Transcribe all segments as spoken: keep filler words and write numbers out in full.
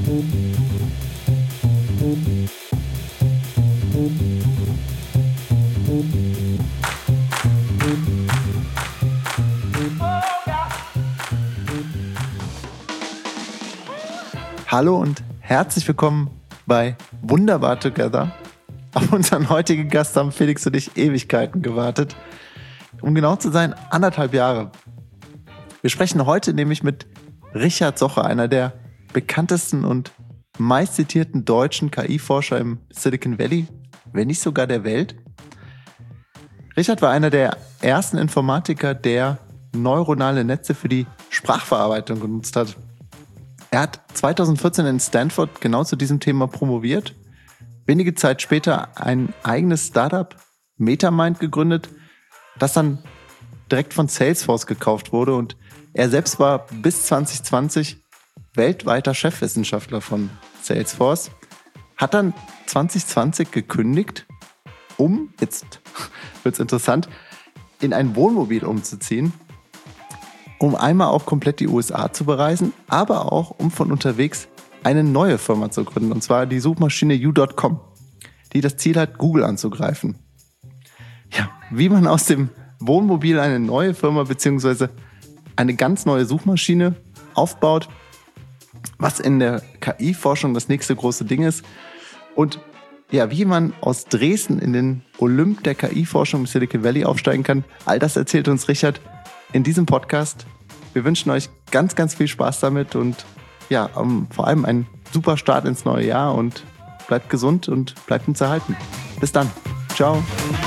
Hallo und herzlich willkommen bei Wunderbar Together. Auf unseren heutigen Gast haben Felix und ich Ewigkeiten gewartet. Um genau zu sein, anderthalb Jahre. Wir sprechen heute nämlich mit Richard Socher, einer der bekanntesten und meistzitierten deutschen K I-Forscher im Silicon Valley, wenn nicht sogar der Welt. Richard war einer der ersten Informatiker, der neuronale Netze für die Sprachverarbeitung genutzt hat. Er hat zweitausendvierzehn in Stanford genau zu diesem Thema promoviert, wenige Zeit später ein eigenes Startup, MetaMind, gegründet, das dann direkt von Salesforce gekauft wurde, und er selbst war bis zwanzig zwanzig weltweiter Chefwissenschaftler von Salesforce, hat dann zwanzig zwanzig gekündigt, um, jetzt wird's interessant, in ein Wohnmobil umzuziehen, um einmal auch komplett die U S A zu bereisen, aber auch um von unterwegs eine neue Firma zu gründen, und zwar die Suchmaschine You Punkt com, die das Ziel hat, Google anzugreifen. Ja, wie man aus dem Wohnmobil eine neue Firma bzw. eine ganz neue Suchmaschine aufbaut, was in der K I-Forschung das nächste große Ding ist, und ja, wie man aus Dresden in den Olymp der K I-Forschung im Silicon Valley aufsteigen kann, all das erzählt uns Richard in diesem Podcast. Wir wünschen euch ganz, ganz viel Spaß damit und ja, um, vor allem einen super Start ins neue Jahr, und bleibt gesund und bleibt uns erhalten. Bis dann. Ciao.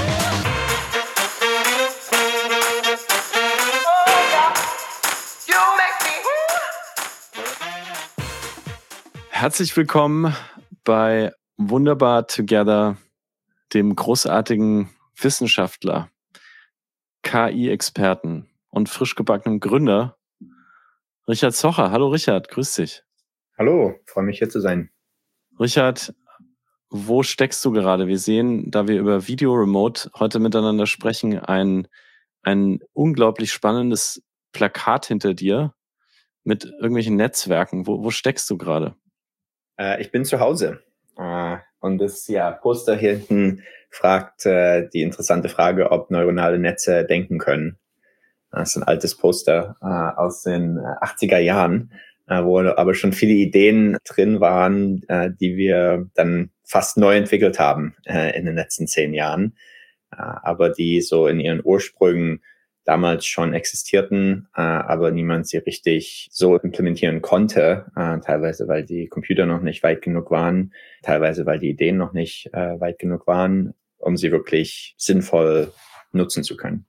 Herzlich willkommen bei Wunderbar Together, dem großartigen Wissenschaftler, K I-Experten und frisch gebackenem Gründer Richard Socher. Hallo Richard, grüß dich. Hallo, freue mich hier zu sein. Richard, wo steckst du gerade? Wir sehen, da wir über Video Remote heute miteinander sprechen, ein, ein unglaublich spannendes Plakat hinter dir mit irgendwelchen Netzwerken. Wo, wo steckst du gerade? Äh, ich bin zu Hause. Äh, und das ja, Poster hier hinten fragt äh, die interessante Frage, ob neuronale Netze denken können. Das ist ein altes Poster äh, aus den achtziger Jahren, äh, wo aber schon viele Ideen drin waren, äh, die wir dann fast neu entwickelt haben äh, in den letzten zehn Jahren, äh, aber die so in ihren Ursprüngen damals schon existierten, äh, aber niemand sie richtig so implementieren konnte, äh, teilweise weil die Computer noch nicht weit genug waren, teilweise weil die Ideen noch nicht äh, weit genug waren, um sie wirklich sinnvoll nutzen zu können.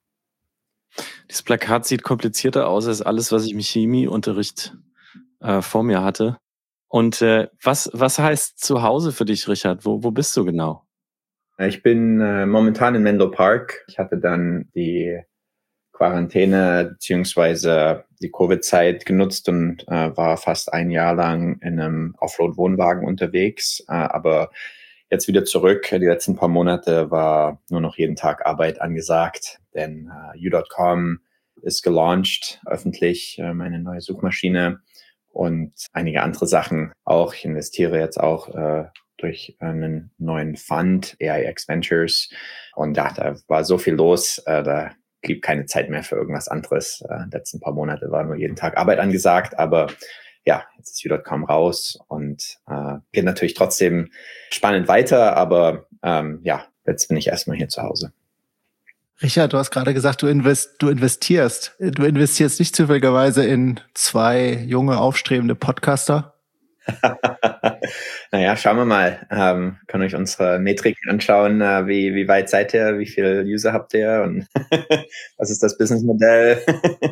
Dieses Plakat sieht komplizierter aus als alles, was ich im Chemieunterricht äh, vor mir hatte. Und äh, was was heißt zu Hause für dich, Richard? Wo wo bist du genau? Ich bin äh, momentan in Menlo Park. Ich hatte dann die Quarantäne beziehungsweise die Covid-Zeit genutzt und äh, war fast ein Jahr lang in einem Offroad-Wohnwagen unterwegs, äh, aber jetzt wieder zurück. Die letzten paar Monate war nur noch jeden Tag Arbeit angesagt, denn uh, You Punkt com ist gelauncht, öffentlich, äh, meine neue Suchmaschine, und einige andere Sachen auch. Ich investiere jetzt auch äh, durch einen neuen Fund, A I X Ventures, und ja, da war so viel los, äh, da blieb keine Zeit mehr für irgendwas anderes. Äh, die letzten paar Monate war nur jeden Tag Arbeit angesagt, aber ja, jetzt ist You Punkt com raus und äh, geht natürlich trotzdem spannend weiter, aber ähm, ja, jetzt bin ich erstmal hier zu Hause. Richard, du hast gerade gesagt, du, invest, du investierst. Du investierst nicht zufälligerweise in zwei junge, aufstrebende Podcaster? Naja, schauen wir mal. Ähm, können euch unsere Metriken anschauen, äh, wie, wie weit seid ihr, wie viele User habt ihr und was ist das Businessmodell?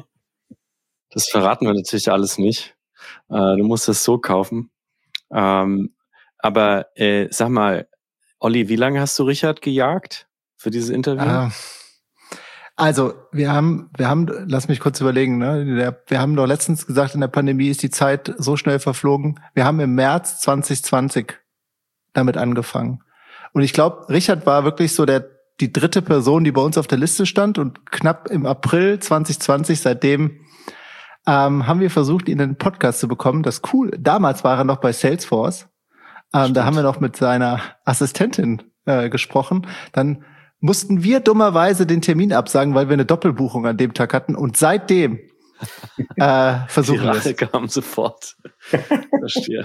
Das verraten wir natürlich alles nicht. Äh, du musst es so kaufen. Ähm, aber äh, sag mal, Olli, wie lange hast du Richard gejagt für dieses Interview? Ah, also wir haben, wir haben, lass mich kurz überlegen, ne? Der, wir haben doch letztens gesagt, in der Pandemie ist die Zeit so schnell verflogen. Wir haben im März zwanzig zwanzig damit angefangen. Und ich glaube, Richard war wirklich so der die dritte Person, die bei uns auf der Liste stand, und knapp im April zwanzig zwanzig, seitdem ähm, haben wir versucht, ihn in den Podcast zu bekommen. Das ist cool. Damals war er noch bei Salesforce. Ähm, da haben wir noch mit seiner Assistentin äh, gesprochen. Dann mussten wir dummerweise den Termin absagen, weil wir eine Doppelbuchung an dem Tag hatten. Und seitdem äh, versuchen wir es. Die Rache kam sofort. Verstehe.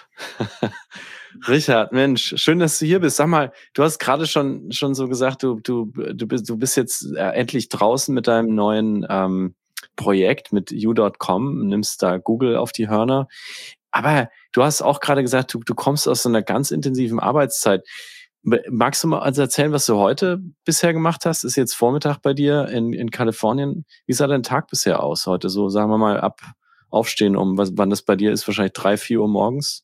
Richard, Mensch, schön, dass du hier bist. Sag mal, du hast gerade schon schon so gesagt, du du du bist du bist jetzt äh, endlich draußen mit deinem neuen ähm, Projekt mit you Punkt com, nimmst da Google auf die Hörner. Aber du hast auch gerade gesagt, du, du kommst aus so einer ganz intensiven Arbeitszeit. Magst du mal also erzählen, was du heute bisher gemacht hast? Ist jetzt Vormittag bei dir in, in Kalifornien. Wie sah dein Tag bisher aus heute? So, sagen wir mal, ab aufstehen um, was, wann das bei dir ist, wahrscheinlich drei, vier Uhr morgens?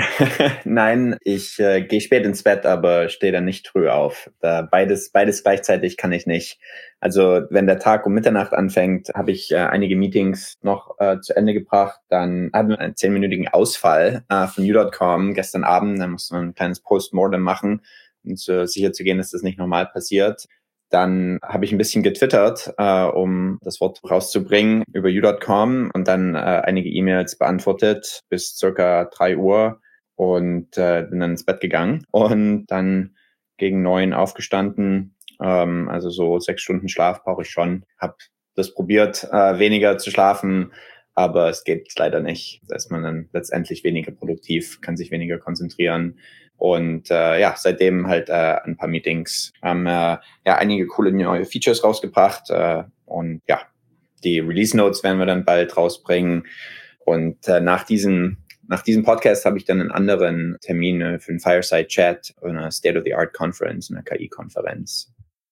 Nein, ich äh, gehe spät ins Bett, aber stehe dann nicht früh auf. Da beides, beides gleichzeitig kann ich nicht. Also wenn der Tag um Mitternacht anfängt, habe ich äh, einige Meetings noch äh, zu Ende gebracht. Dann hatten wir einen zehnminütigen Ausfall äh, von you Punkt com gestern Abend. Da musste man ein kleines Postmortem machen, um äh, sicher zu gehen, dass das nicht nochmal passiert. Dann habe ich ein bisschen getwittert, äh, um das Wort rauszubringen über you Punkt com und dann äh, einige E-Mails beantwortet bis circa drei Uhr und äh, bin dann ins Bett gegangen und dann gegen neun aufgestanden. Ähm, also so sechs Stunden Schlaf brauche ich schon. Habe das probiert, äh, weniger zu schlafen, aber es geht leider nicht. Da ist man dann letztendlich weniger produktiv, kann sich weniger konzentrieren. Und äh, ja, seitdem halt äh, ein paar Meetings, haben äh, ja einige coole neue Features rausgebracht äh, und ja, die Release Notes werden wir dann bald rausbringen. Und äh, nach diesem nach diesem Podcast habe ich dann einen anderen Termin äh, für einen Fireside Chat, eine State of the Art Conference, eine K I-Konferenz.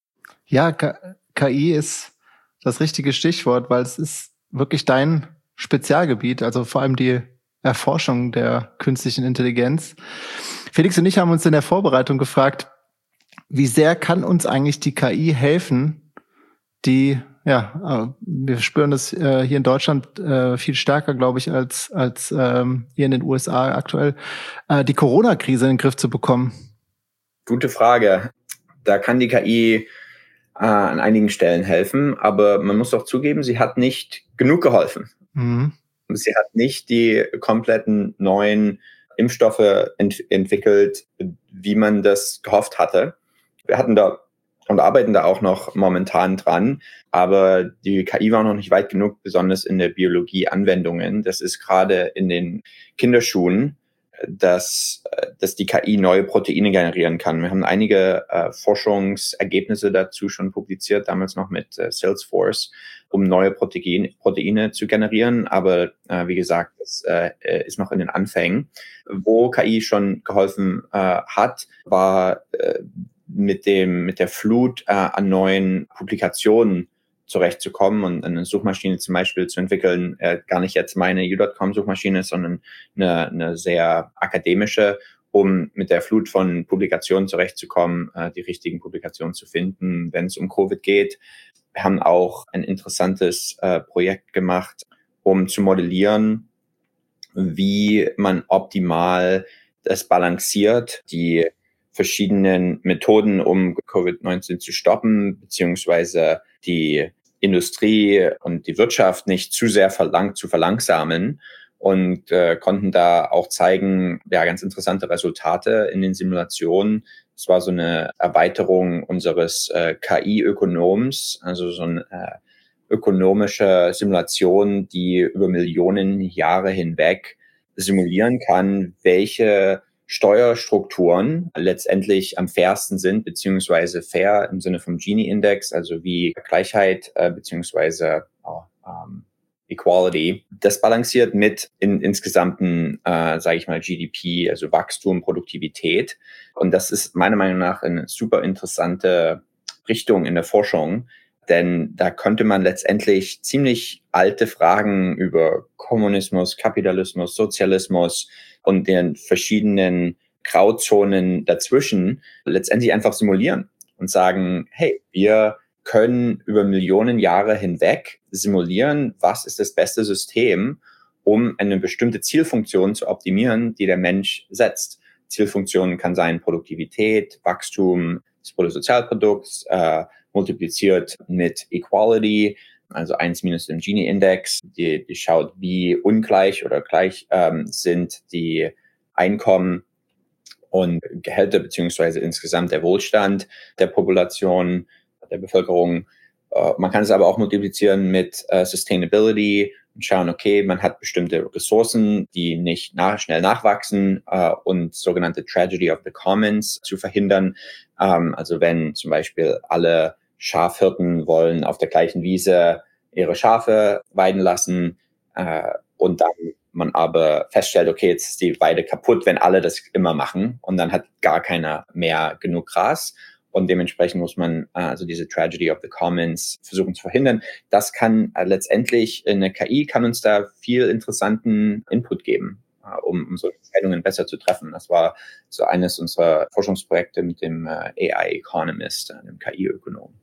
Ja, K- KI ist das richtige Stichwort, weil es ist wirklich dein Spezialgebiet, also vor allem die Erforschung der künstlichen Intelligenz. Felix und ich haben uns in der Vorbereitung gefragt, wie sehr kann uns eigentlich die K I helfen, die, ja, wir spüren das äh, hier in Deutschland äh, viel stärker, glaube ich, als als ähm, hier in den U S A aktuell, äh, die Corona-Krise in den Griff zu bekommen. Gute Frage. Da kann die K I äh, an einigen Stellen helfen, aber man muss auch zugeben, sie hat nicht genug geholfen. Mhm. Sie hat nicht die kompletten neuen Impfstoffe ent- entwickelt, wie man das gehofft hatte. Wir hatten da und arbeiten da auch noch momentan dran, aber die K I war noch nicht weit genug, besonders in der Biologie-Anwendungen. Das ist gerade in den Kinderschuhen, dass, dass die K I neue Proteine generieren kann. Wir haben einige äh, Forschungsergebnisse dazu schon publiziert, damals noch mit äh, Salesforce, um neue Proteine, Proteine zu generieren. Aber äh, wie gesagt, das äh, ist noch in den Anfängen. Wo K I schon geholfen äh, hat, war äh, mit dem mit der Flut äh, an neuen Publikationen zurechtzukommen und eine Suchmaschine zum Beispiel zu entwickeln, äh, gar nicht jetzt meine you Punkt com Suchmaschine, sondern eine, eine sehr akademische, um mit der Flut von Publikationen zurechtzukommen, äh, die richtigen Publikationen zu finden, wenn es um Covid geht. Wir haben auch ein interessantes äh, Projekt gemacht, um zu modellieren, wie man optimal das balanciert, die verschiedenen Methoden, um Covid neunzehn zu stoppen, beziehungsweise die Industrie und die Wirtschaft nicht zu sehr verlang zu verlangsamen und äh, konnten da auch zeigen, ja, ganz interessante Resultate in den Simulationen. Es war so eine Erweiterung unseres äh, K I-Ökonoms, also so eine äh, ökonomische Simulation, die über Millionen Jahre hinweg simulieren kann, welche Steuerstrukturen letztendlich am fairsten sind, beziehungsweise fair im Sinne vom Gini-Index, also wie Gleichheit äh, beziehungsweise oh, um, Equality. Das balanciert mit in, insgesamten, äh, sage ich mal, G D P, also Wachstum, Produktivität. Und das ist meiner Meinung nach eine super interessante Richtung in der Forschung, denn da könnte man letztendlich ziemlich alte Fragen über Kommunismus, Kapitalismus, Sozialismus und den verschiedenen Grauzonen dazwischen letztendlich einfach simulieren und sagen, hey, wir können über Millionen Jahre hinweg simulieren, was ist das beste System, um eine bestimmte Zielfunktion zu optimieren, die der Mensch setzt. Zielfunktionen kann sein Produktivität, Wachstum des Bruttosozialprodukts, äh, multipliziert mit Equality also eins minus den Gini-Index, die, die schaut, wie ungleich oder gleich ähm, sind die Einkommen und Gehälter beziehungsweise insgesamt der Wohlstand der Population, der Bevölkerung. Uh, man kann es aber auch multiplizieren mit uh, Sustainability und schauen, okay, man hat bestimmte Ressourcen, die nicht nach, schnell nachwachsen uh, und sogenannte Tragedy of the Commons zu verhindern. Um, also wenn zum Beispiel alle Schafhirten wollen auf der gleichen Wiese ihre Schafe weiden lassen uh, und dann man aber feststellt, okay, jetzt ist die Weide kaputt, wenn alle das immer machen und dann hat gar keiner mehr genug Gras. Und dementsprechend muss man äh, also diese Tragedy of the Commons versuchen zu verhindern. Das kann äh, letztendlich, eine K I kann uns da viel interessanten Input geben, äh, um, um so Entscheidungen besser zu treffen. Das war so eines unserer Forschungsprojekte mit dem äh, A I Economist, äh, dem K I-Ökonom.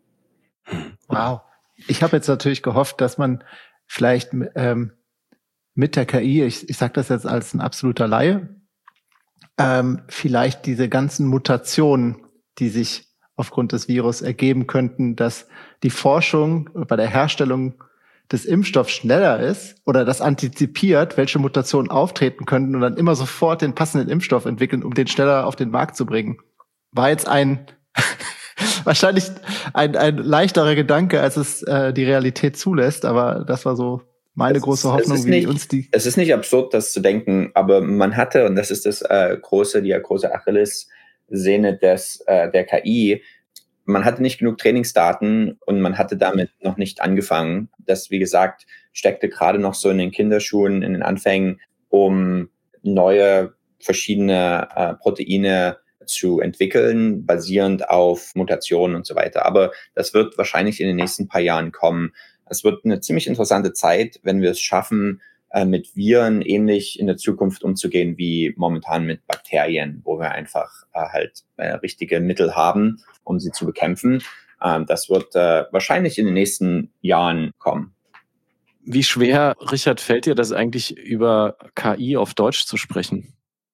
Wow. Ich habe jetzt natürlich gehofft, dass man vielleicht ähm, mit der K I, ich, ich sage das jetzt als ein absoluter Laie, ähm, vielleicht diese ganzen Mutationen, die sich aufgrund des Virus ergeben könnten, dass die Forschung bei der Herstellung des Impfstoffs schneller ist oder das antizipiert, welche Mutationen auftreten könnten und dann immer sofort den passenden Impfstoff entwickeln, um den schneller auf den Markt zu bringen. War jetzt ein wahrscheinlich ein, ein leichterer Gedanke, als es äh, die Realität zulässt, aber das war so meine es große ist, Hoffnung, wie nicht, uns die... Es ist nicht absurd, das zu denken, aber man hatte, und das ist das äh, große, die große Achillessehne des, äh, der K I, man hatte nicht genug Trainingsdaten und man hatte damit noch nicht angefangen. Das, wie gesagt, steckte gerade noch so in den Kinderschuhen, in den Anfängen, um neue verschiedene äh, Proteine zu entwickeln, basierend auf Mutationen und so weiter. Aber das wird wahrscheinlich in den nächsten paar Jahren kommen. Es wird eine ziemlich interessante Zeit, wenn wir es schaffen, äh, mit Viren ähnlich in der Zukunft umzugehen wie momentan mit Bakterien, wo wir einfach äh, halt äh, richtige Mittel haben, um sie zu bekämpfen. Ähm, das wird äh, wahrscheinlich in den nächsten Jahren kommen. Wie schwer, Richard, fällt dir das eigentlich, über K I auf Deutsch zu sprechen?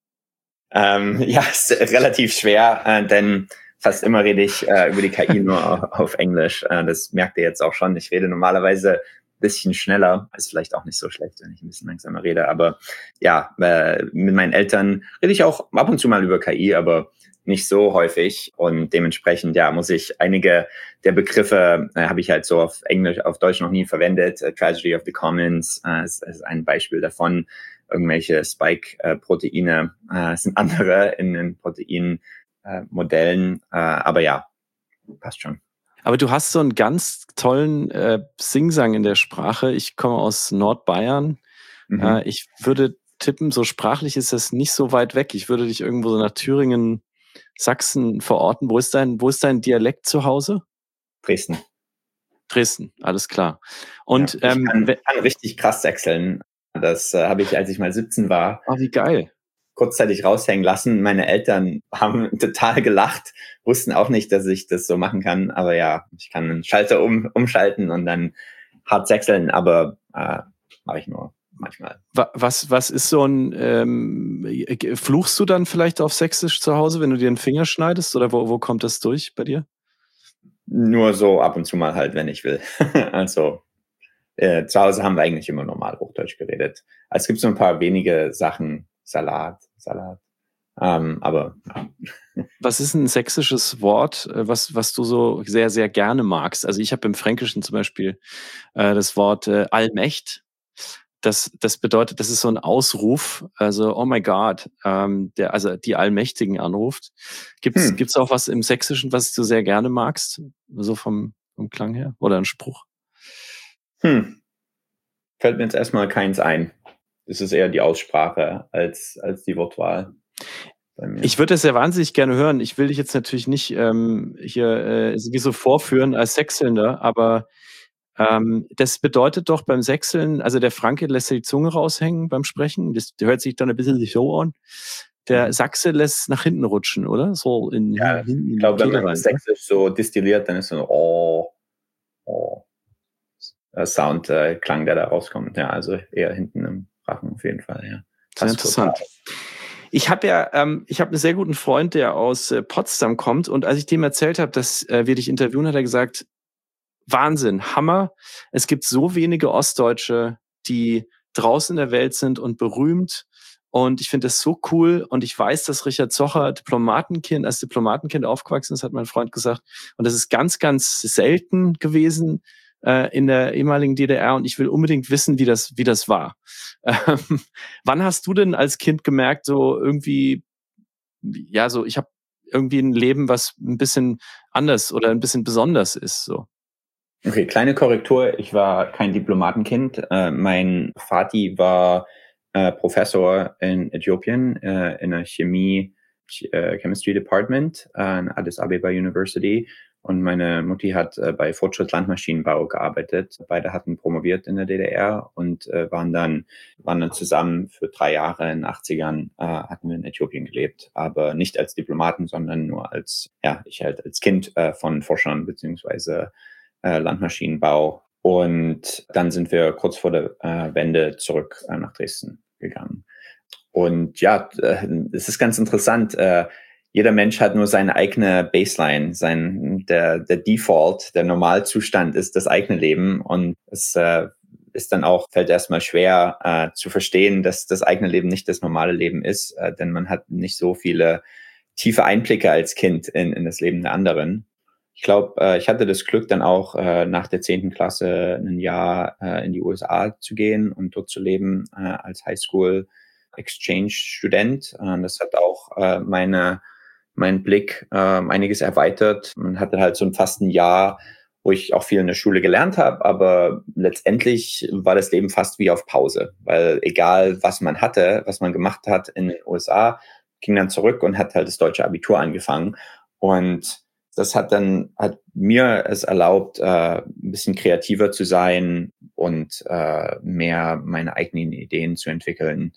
Ähm, ja, ist relativ schwer, äh, denn fast immer rede ich äh, über die K I nur auf, auf Englisch. Äh, das merkt ihr jetzt auch schon. Ich rede normalerweise ein bisschen schneller. Ist vielleicht auch nicht so schlecht, wenn ich ein bisschen langsamer rede. Aber ja, äh, mit meinen Eltern rede ich auch ab und zu mal über K I, aber nicht so häufig. Und dementsprechend, ja, muss ich einige der Begriffe, äh, habe ich halt so auf Englisch, auf Deutsch noch nie verwendet. Uh, Tragedy of the Commons äh, ist, ist ein Beispiel davon. Irgendwelche Spike-Proteine äh, sind andere in den Proteinmodellen. Äh, äh, aber ja, passt schon. Aber du hast so einen ganz tollen äh, Singsang in der Sprache. Ich komme aus Nordbayern. Mhm. Äh, ich würde tippen, so sprachlich ist das nicht so weit weg. Ich würde dich irgendwo so nach Thüringen, Sachsen verorten. Wo ist dein, wo ist dein Dialekt zu Hause? Dresden. Dresden, alles klar. Und ja, ich ähm, kann, kann richtig krass sechseln. Das äh, habe ich, als ich mal siebzehn war, oh, wie geil. kurzzeitig raushängen lassen. Meine Eltern haben total gelacht, wussten auch nicht, dass ich das so machen kann. Aber ja, ich kann einen Schalter um, umschalten und dann hart sechseln, aber äh, mache ich nur manchmal. Was, was ist so ein, ähm, fluchst du dann vielleicht auf Sächsisch zu Hause, wenn du dir den Finger schneidest? Oder wo, wo kommt das durch bei dir? Nur so ab und zu mal halt, wenn ich will. Also Äh, zu Hause haben wir eigentlich immer normal Hochdeutsch geredet. Also es gibt so ein paar wenige Sachen, Salat, Salat. Ähm, aber ja. Was ist ein sächsisches Wort, was, was du so sehr, sehr gerne magst? Also ich habe im Fränkischen zum Beispiel äh, das Wort äh, Allmächt. Das, das bedeutet, das ist so ein Ausruf, also oh my God, ähm, der also die Allmächtigen anruft. Gibt's hm. gibt's auch was im Sächsischen, was du sehr gerne magst, so vom, vom Klang her, oder ein Spruch? Hm. Fällt mir jetzt erstmal keins ein. Das ist eher die Aussprache als, als die Wortwahl. Bei mir. Ich würde das ja wahnsinnig gerne hören. Ich will dich jetzt natürlich nicht ähm, hier äh, sowieso vorführen als Sächselnder, aber ähm, das bedeutet doch beim Sächseln, also der Franke lässt die Zunge raushängen beim Sprechen. Das hört sich dann ein bisschen so an. Der Sachse lässt nach hinten rutschen, oder? So in, ja, hinten. Ich glaube, wenn man das Sächsisch so destilliert, dann ist so ein oh, oh. Soundklang, äh, der da rauskommt. Ja, also eher hinten im Rachen auf jeden Fall. Ja. Sehr interessant. Total. Ich habe ja, ähm, ich habe einen sehr guten Freund, der aus äh, Potsdam kommt, und als ich dem erzählt habe, dass äh, wir dich interviewen, hat er gesagt, Wahnsinn, Hammer. Es gibt so wenige Ostdeutsche, die draußen in der Welt sind und berühmt. Und ich finde das so cool. Und ich weiß, dass Richard Zocher Diplomatenkind, als Diplomatenkind aufgewachsen ist, hat mein Freund gesagt. Und das ist ganz, ganz selten gewesen äh, in der ehemaligen D D R. Und ich will unbedingt wissen, wie das, wie das war. Ähm, wann hast du denn als Kind gemerkt, so irgendwie, ja, so ich habe irgendwie ein Leben, was ein bisschen anders oder ein bisschen besonders ist, so? Okay, kleine Korrektur. Ich war kein Diplomatenkind. Äh, mein Vati war äh, Professor in Äthiopien äh, in der Chemie, äh, Chemistry Department äh, an Addis Abeba University. Und meine Mutti hat äh, bei Fortschritt Landmaschinenbau gearbeitet. Beide hatten promoviert in der D D R und äh, waren dann waren dann zusammen für drei Jahre in den achtzigern äh, hatten wir in Äthiopien gelebt, aber nicht als Diplomaten, sondern nur als ja ich halt als Kind äh, von Forschern beziehungsweise äh, Landmaschinenbau. Und dann sind wir kurz vor der äh, Wende zurück äh, nach Dresden gegangen. Und ja, äh, es ist ganz interessant. Äh, Jeder Mensch hat nur seine eigene Baseline, sein der der Default, der Normalzustand ist das eigene Leben und es äh, ist dann auch fällt erstmal schwer äh, zu verstehen, dass das eigene Leben nicht das normale Leben ist, äh, denn man hat nicht so viele tiefe Einblicke als Kind in in das Leben der anderen. Ich glaube, äh, ich hatte das Glück dann auch äh, nach der zehnten Klasse ein Jahr äh, in die U S A zu gehen und dort zu leben äh, als Highschool Exchange Student. Äh, das hat auch äh, meine mein Blick äh, einiges erweitert. Man hatte halt so ein fast ein Jahr, wo ich auch viel in der Schule gelernt habe, aber letztendlich war das Leben fast wie auf Pause, weil egal was man hatte, was man gemacht hat in den U S A, ging dann zurück und hat halt das deutsche Abitur angefangen. Und das hat dann hat mir es erlaubt, äh, ein bisschen kreativer zu sein und äh, mehr meine eigenen Ideen zu entwickeln.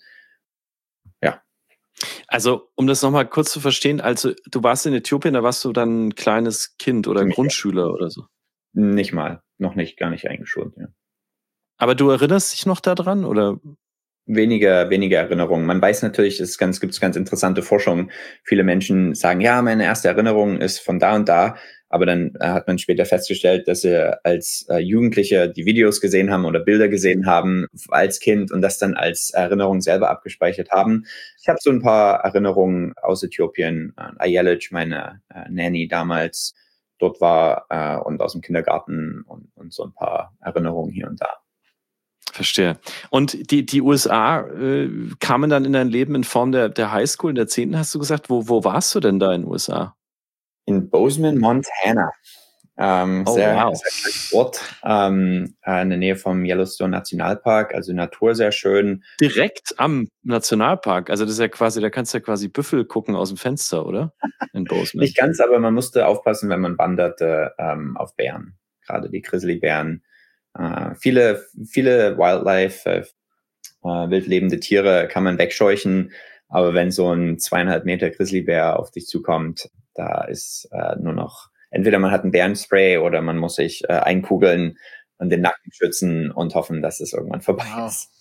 Ja. Also, um das nochmal kurz zu verstehen, also du warst in Äthiopien, da warst du dann ein kleines Kind oder Ziemlich, ja. Grundschüler oder so. Nicht mal, noch nicht, gar nicht eingeschult, ja. Aber du erinnerst dich noch daran, oder? Weniger, weniger Erinnerungen. Man weiß natürlich, es ganz, gibt's ganz interessante Forschung. Viele Menschen sagen, ja, meine erste Erinnerung ist von da und da. Aber dann äh, hat man später festgestellt, dass sie als äh, Jugendliche die Videos gesehen haben oder Bilder gesehen haben als Kind und das dann als Erinnerung selber abgespeichert haben. Ich habe so ein paar Erinnerungen aus Äthiopien. Äh, Ayelic, meine äh, Nanny damals, dort war äh, und aus dem Kindergarten und, und so ein paar Erinnerungen hier und da. Verstehe. Und die, die U S A äh, kamen dann in dein Leben in Form der, der Highschool, in der zehnten hast du gesagt. Wo, wo warst du denn da in den U S A? In Bozeman, Montana. Ähm, Oh, sehr, wow. sehr schöner Ort, ähm, in der Nähe vom Yellowstone Nationalpark, also Natur sehr schön. Direkt am Nationalpark. Also das ist ja quasi, da kannst du ja quasi Büffel gucken aus dem Fenster, oder? In Bozeman. Nicht ganz, aber man musste aufpassen, wenn man wanderte, ähm, auf Bären, gerade die Grizzlybären. Äh, viele, viele Wildlife, äh, wildlebende Tiere kann man wegscheuchen, aber wenn so ein zweieinhalb Meter Grizzlybär auf dich zukommt, da ist äh, nur noch, entweder man hat ein Bärenspray oder man muss sich äh, einkugeln und den Nacken schützen und hoffen, dass es irgendwann vorbei Wow. ist.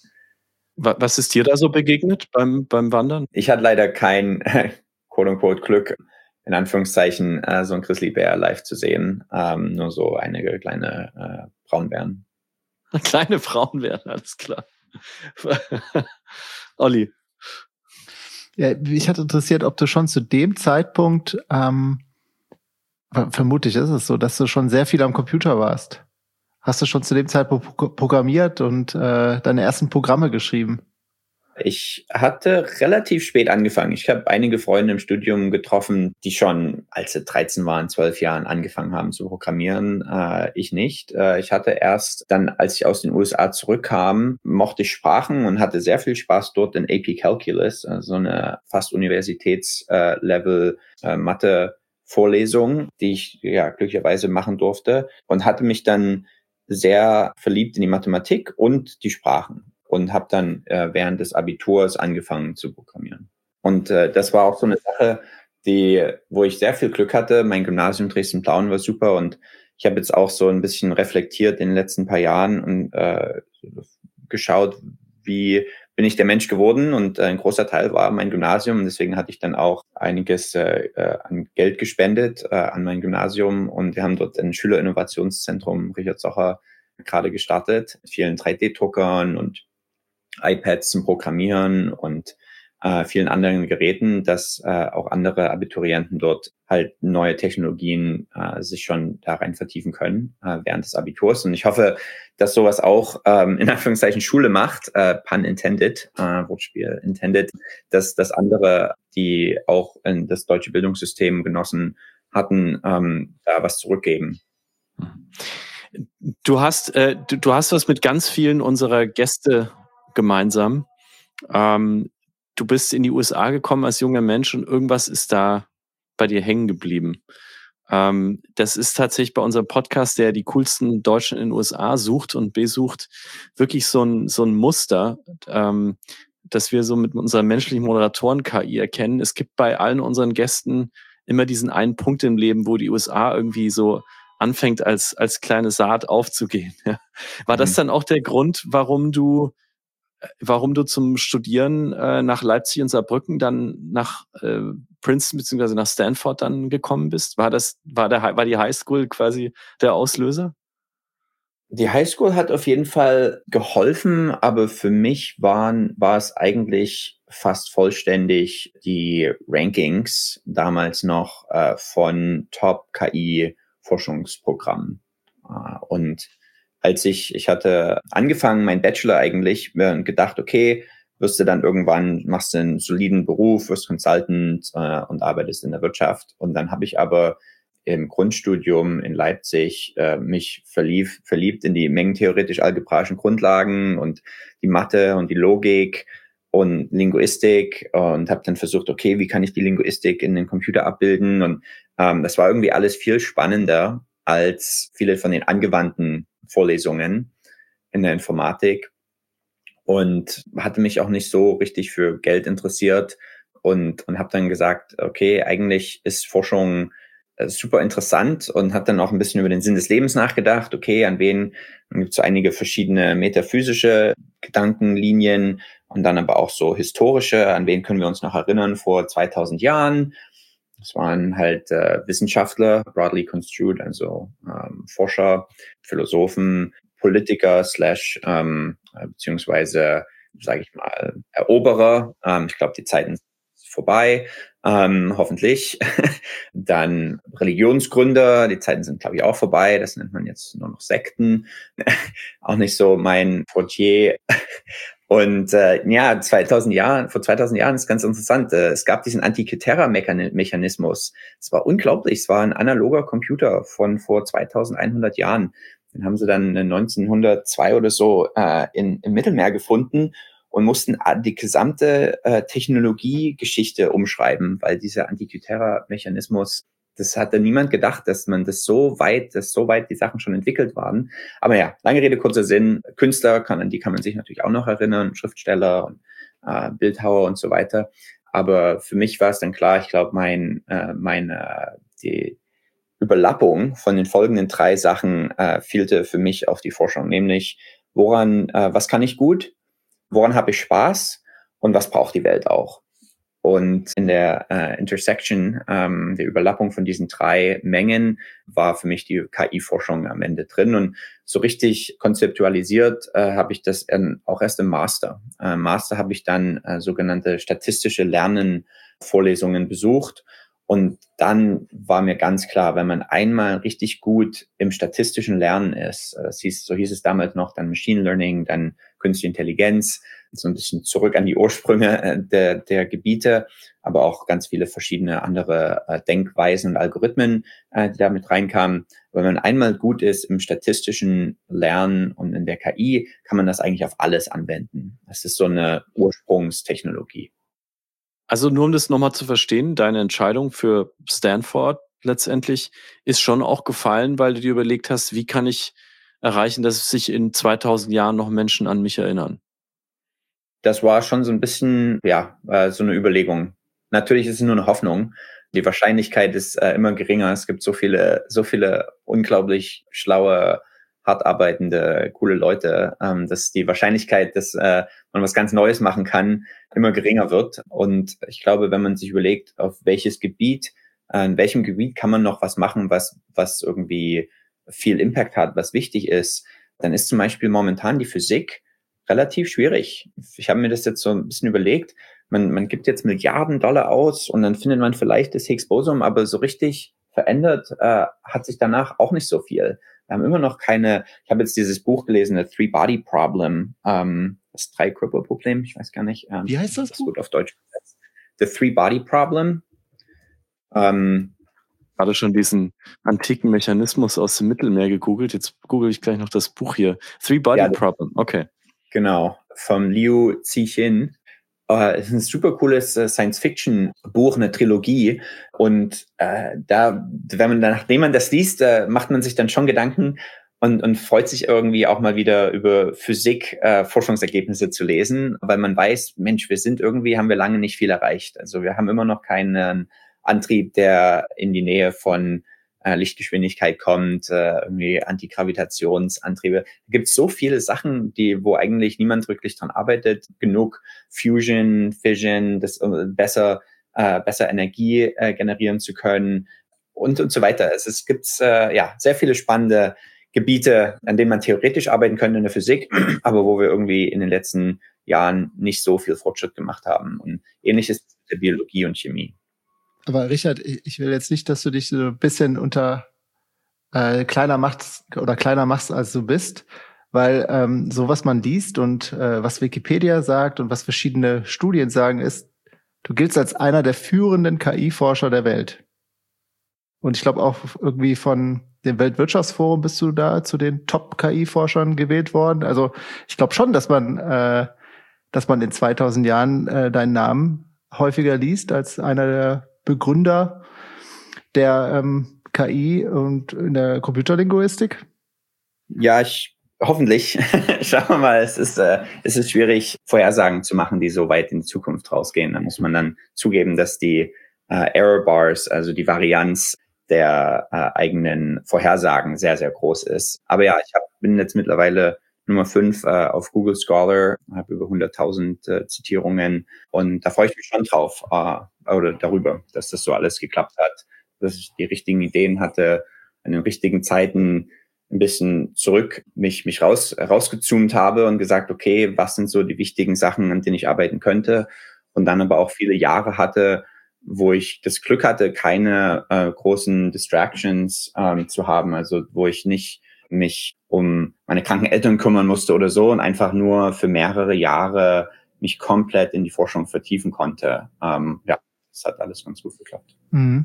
Was ist dir da so begegnet beim, beim Wandern? Ich hatte leider kein quote-unquote Glück, in Anführungszeichen, äh, so ein Grizzlybär live zu sehen. Ähm, nur so einige kleine äh, Braunbären. Kleine Frauenbären, alles klar. Olli. Ja, mich hat interessiert, ob du schon zu dem Zeitpunkt, ähm, vermutlich ist es so, dass du schon sehr viel am Computer warst. Hast du schon zu dem Zeitpunkt programmiert und äh, deine ersten Programme geschrieben? Ich hatte relativ spät angefangen. Ich habe einige Freunde im Studium getroffen, die schon, als sie dreizehn waren, zwölf Jahren angefangen haben zu programmieren. Äh, ich nicht. Äh, ich hatte erst dann, als ich aus den U S A zurückkam, mochte ich Sprachen und hatte sehr viel Spaß dort in A P Calculus, also eine fast Universitätslevel äh, Mathe-Vorlesung, die ich ja glücklicherweise machen durfte und hatte mich dann sehr verliebt in die Mathematik und die Sprachen. Und habe dann äh, während des Abiturs angefangen zu programmieren. Und äh, das war auch so eine Sache, die, wo ich sehr viel Glück hatte. Mein Gymnasium Dresden-Plauen war super und ich habe jetzt auch so ein bisschen reflektiert in den letzten paar Jahren und äh, geschaut, wie bin ich der Mensch geworden und ein großer Teil war mein Gymnasium. Und deswegen hatte ich dann auch einiges äh, an Geld gespendet äh, an mein Gymnasium. Und wir haben dort ein Schülerinnovationszentrum Richard Socher gerade gestartet mit vielen drei D-Druckern und iPads zum Programmieren und äh, vielen anderen Geräten, dass äh, auch andere Abiturienten dort halt neue Technologien äh, sich schon da rein vertiefen können äh, während des Abiturs. Und ich hoffe, dass sowas auch ähm, in Anführungszeichen Schule macht, äh, pun intended, äh, Wortspiel intended, dass, dass andere, die auch in das deutsche Bildungssystem genossen hatten, ähm, da was zurückgeben. Du hast, äh, du, du hast was mit ganz vielen unserer Gäste gemeinsam. Ähm, du bist in die U S A gekommen als junger Mensch und irgendwas ist da bei dir hängen geblieben. Ähm, das ist tatsächlich bei unserem Podcast, der die coolsten Deutschen in den U S A sucht und besucht, wirklich so ein, so ein Muster, ähm, das wir so mit unserer menschlichen Moderatoren-K I erkennen. Es gibt bei allen unseren Gästen immer diesen einen Punkt im Leben, wo die U S A irgendwie so anfängt, als, als kleine Saat aufzugehen. Ja. War das dann auch der Grund, warum du warum du zum Studieren äh, nach Leipzig und Saarbrücken dann nach äh, Princeton beziehungsweise nach Stanford dann gekommen bist? War das, war der, war die Highschool quasi der Auslöser? Die Highschool hat auf jeden Fall geholfen, aber für mich waren, war es eigentlich fast vollständig die Rankings damals noch äh, von Top-K I-Forschungsprogrammen. Äh, und als ich, ich hatte angefangen, mein Bachelor eigentlich, und gedacht, okay, wirst du dann irgendwann, machst du einen soliden Beruf, wirst Consultant äh, und arbeitest in der Wirtschaft. Und dann habe ich aber im Grundstudium in Leipzig äh, mich verlief, verliebt in die mengentheoretisch-algebraischen Grundlagen und die Mathe und die Logik und Linguistik und habe dann versucht, okay, wie kann ich die Linguistik in den Computer abbilden? Und ähm, das war irgendwie alles viel spannender als viele von den angewandten Vorlesungen in der Informatik und hatte mich auch nicht so richtig für Geld interessiert und, und habe dann gesagt, okay, eigentlich ist Forschung äh, super interessant und habe dann auch ein bisschen über den Sinn des Lebens nachgedacht. Okay, an wen, dann gibt es so einige verschiedene metaphysische Gedankenlinien und dann aber auch so historische, an wen können wir uns noch erinnern vor zweitausend Jahren. Das waren halt äh, Wissenschaftler, broadly construed, also ähm, Forscher, Philosophen, Politiker slash ähm, beziehungsweise, sage ich mal, Eroberer. Ähm, ich glaube, die Zeiten sind vorbei, ähm, hoffentlich. Dann Religionsgründer, die Zeiten sind, glaube ich, auch vorbei. Das nennt man jetzt nur noch Sekten. Auch nicht so mein Fortier. Und äh, ja, zweitausend Jahren, vor zweitausend Jahren ist ganz interessant. Äh, es gab diesen Antikythera-Mechanismus. Es war unglaublich. Es war ein analoger Computer von vor zweitausendeinhundert Jahren. Den haben sie dann neunzehnhundertzwei oder so äh, in, im Mittelmeer gefunden und mussten die gesamte äh, Technologiegeschichte umschreiben, weil dieser Antikythera-Mechanismus, das hatte niemand gedacht, dass man das so weit, dass so weit die Sachen schon entwickelt waren. Aber ja, lange Rede, kurzer Sinn. Künstler, kann, an die kann man sich natürlich auch noch erinnern, Schriftsteller und äh, Bildhauer und so weiter. Aber für mich war es dann klar, ich glaube, mein, äh, meine, die Überlappung von den folgenden drei Sachen äh, fehlte für mich auf die Forschung, nämlich woran, äh, was kann ich gut, woran habe ich Spaß und was braucht die Welt auch? Und in der äh, Intersection, ähm, der Überlappung von diesen drei Mengen war für mich die K I-Forschung am Ende drin. Und so richtig konzeptualisiert äh, habe ich das in, auch erst im Master. Äh, Master habe ich dann äh, sogenannte statistische Lernen-Vorlesungen besucht. Und dann war mir ganz klar, wenn man einmal richtig gut im statistischen Lernen ist, das hieß, so hieß es damals noch, dann Machine Learning, dann Künstliche Intelligenz, so ein bisschen zurück an die Ursprünge der, der Gebiete, aber auch ganz viele verschiedene andere äh, Denkweisen und Algorithmen, äh, die da mit reinkamen. Wenn man einmal gut ist im statistischen Lernen und in der K I, kann man das eigentlich auf alles anwenden. Das ist so eine Ursprungstechnologie. Also nur um das nochmal zu verstehen, deine Entscheidung für Stanford letztendlich ist schon auch gefallen, weil du dir überlegt hast, wie kann ich erreichen, dass sich in zweitausend Jahren noch Menschen an mich erinnern? Das war schon so ein bisschen, ja, äh, so eine Überlegung. Natürlich ist es nur eine Hoffnung. Die Wahrscheinlichkeit ist äh, immer geringer. Es gibt so viele, so viele unglaublich schlaue hart arbeitende, coole Leute, ähm, dass die Wahrscheinlichkeit, dass äh, man was ganz Neues machen kann, immer geringer wird. Und ich glaube, wenn man sich überlegt, auf welches Gebiet, äh, in welchem Gebiet kann man noch was machen, was, was irgendwie viel Impact hat, was wichtig ist, dann ist zum Beispiel momentan die Physik relativ schwierig. Ich habe mir das jetzt so ein bisschen überlegt. Man, man gibt jetzt Milliarden Dollar aus und dann findet man vielleicht das Higgs-Boson, aber so richtig verändert äh, hat sich danach auch nicht so viel. Wir haben immer noch keine, ich habe jetzt dieses Buch gelesen, The Three-Body-Problem, ähm, das Drei-Körper-Problem, ich weiß gar nicht. Ähm, Wie heißt das das Buch? wird auf Deutsch gesetzt. The Three-Body-Problem. Ähm, Gerade schon diesen antiken Mechanismus aus dem Mittelmeer gegoogelt. Jetzt google ich gleich noch das Buch hier. Three Body Ja, Problem. Okay. Genau, vom Liu Cixin. Uh, es ist ein super cooles uh, Science-Fiction-Buch, eine Trilogie. Und uh, da, wenn man dann, nachdem man das liest, uh, macht man sich dann schon Gedanken und, und freut sich irgendwie auch mal wieder über Physik, uh, Forschungsergebnisse zu lesen, weil man weiß, Mensch, wir sind irgendwie, haben wir lange nicht viel erreicht. Also wir haben immer noch keinen Antrieb, der in die Nähe von äh, Lichtgeschwindigkeit kommt, äh, irgendwie Antigravitationsantriebe. Da gibt es so viele Sachen, die, wo eigentlich niemand wirklich dran arbeitet. Genug Fusion, Fission, das äh, besser, äh, besser Energie äh, generieren zu können und und so weiter. Es, es gibt äh, ja sehr viele spannende Gebiete, an denen man theoretisch arbeiten könnte in der Physik, aber wo wir irgendwie in den letzten Jahren nicht so viel Fortschritt gemacht haben. Und ähnliches mit der Biologie und Chemie. Aber Richard, ich will jetzt nicht, dass du dich so ein bisschen unter äh, kleiner machst oder kleiner machst, als du bist, weil ähm, so was man liest und äh, was Wikipedia sagt und was verschiedene Studien sagen, ist, du giltst als einer der führenden K I-Forscher der Welt. Und ich glaube auch irgendwie von dem Weltwirtschaftsforum bist du da zu den Top-K I-Forschern gewählt worden. Also ich glaube schon, dass man, äh, dass man in zweitausend Jahren äh, deinen Namen häufiger liest als einer der Begründer der ähm, K I und in der Computerlinguistik? Ja, ich hoffentlich. Schauen wir mal, es ist, äh, es ist schwierig, Vorhersagen zu machen, die so weit in die Zukunft rausgehen. Da muss man dann zugeben, dass die äh, Error Bars, also die Varianz der äh, eigenen Vorhersagen sehr, sehr groß ist. Aber ja, ich hab, bin jetzt mittlerweile Nummer fünf äh, auf Google Scholar, habe über hunderttausend äh, Zitierungen und da freue ich mich schon drauf, äh, oder darüber, dass das so alles geklappt hat, dass ich die richtigen Ideen hatte, in den richtigen Zeiten ein bisschen zurück mich mich raus rausgezoomt habe und gesagt, okay, was sind so die wichtigen Sachen, an denen ich arbeiten könnte, und dann aber auch viele Jahre hatte, wo ich das Glück hatte, keine äh, großen Distractions ähm, zu haben, also wo ich nicht mich um meine kranken Eltern kümmern musste oder so und einfach nur für mehrere Jahre mich komplett in die Forschung vertiefen konnte. Ähm, ja, das hat alles ganz gut geklappt. Mhm.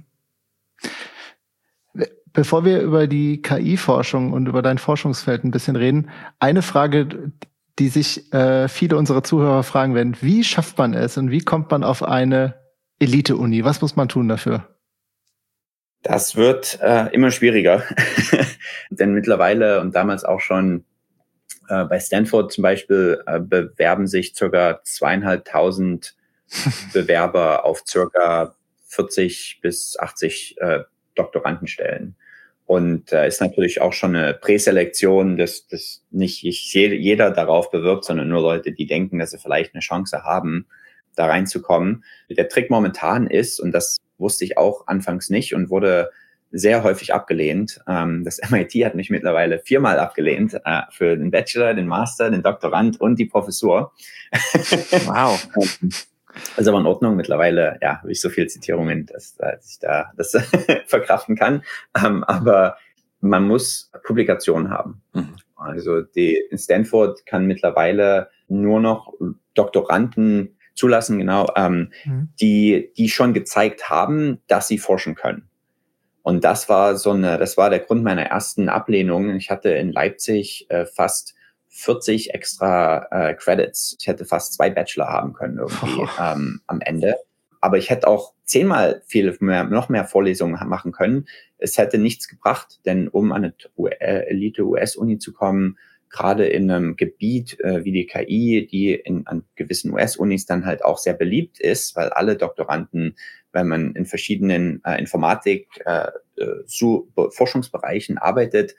Bevor wir über die K I-Forschung und über dein Forschungsfeld ein bisschen reden, eine Frage, die sich äh, viele unserer Zuhörer fragen werden: Wie schafft man es und wie kommt man auf eine Elite-Uni? Was muss man tun dafür? Das wird äh, immer schwieriger, denn mittlerweile und damals auch schon äh, bei Stanford zum Beispiel äh, bewerben sich circa zweieinhalbtausend Bewerber auf circa vierzig bis achtzig äh, Doktorandenstellen. Und äh, ist natürlich auch schon eine Präselektion, dass, dass nicht jeder darauf bewirbt, sondern nur Leute, die denken, dass sie vielleicht eine Chance haben, da reinzukommen. Der Trick momentan ist, und das wusste ich auch anfangs nicht und wurde sehr häufig abgelehnt. Ähm, das M I T hat mich mittlerweile viermal abgelehnt äh, für den Bachelor, den Master, den Doktorand und die Professur. Wow. Also aber in Ordnung. Mittlerweile, ja, habe ich so viele Zitierungen, dass, dass ich da das verkraften kann. Ähm, aber man muss Publikationen haben. Mhm. Also die in Stanford kann mittlerweile nur noch Doktoranden zulassen, genau, ähm, mhm. die die schon gezeigt haben, dass sie forschen können. Und das war so eine, das war der Grund meiner ersten Ablehnung. Ich hatte in Leipzig äh, fast vierzig extra äh, Credits. Ich hätte fast zwei Bachelor haben können irgendwie oh. ähm, am Ende. Aber ich hätte auch zehnmal viel mehr, noch mehr Vorlesungen machen können. Es hätte nichts gebracht, denn um an eine Elite-U S-Uni zu kommen, gerade in einem Gebiet äh, wie die K I, die in, an gewissen U S-Unis dann halt auch sehr beliebt ist, weil alle Doktoranden, wenn man in verschiedenen äh, Informatik, äh, zu Forschungsbereichen arbeitet,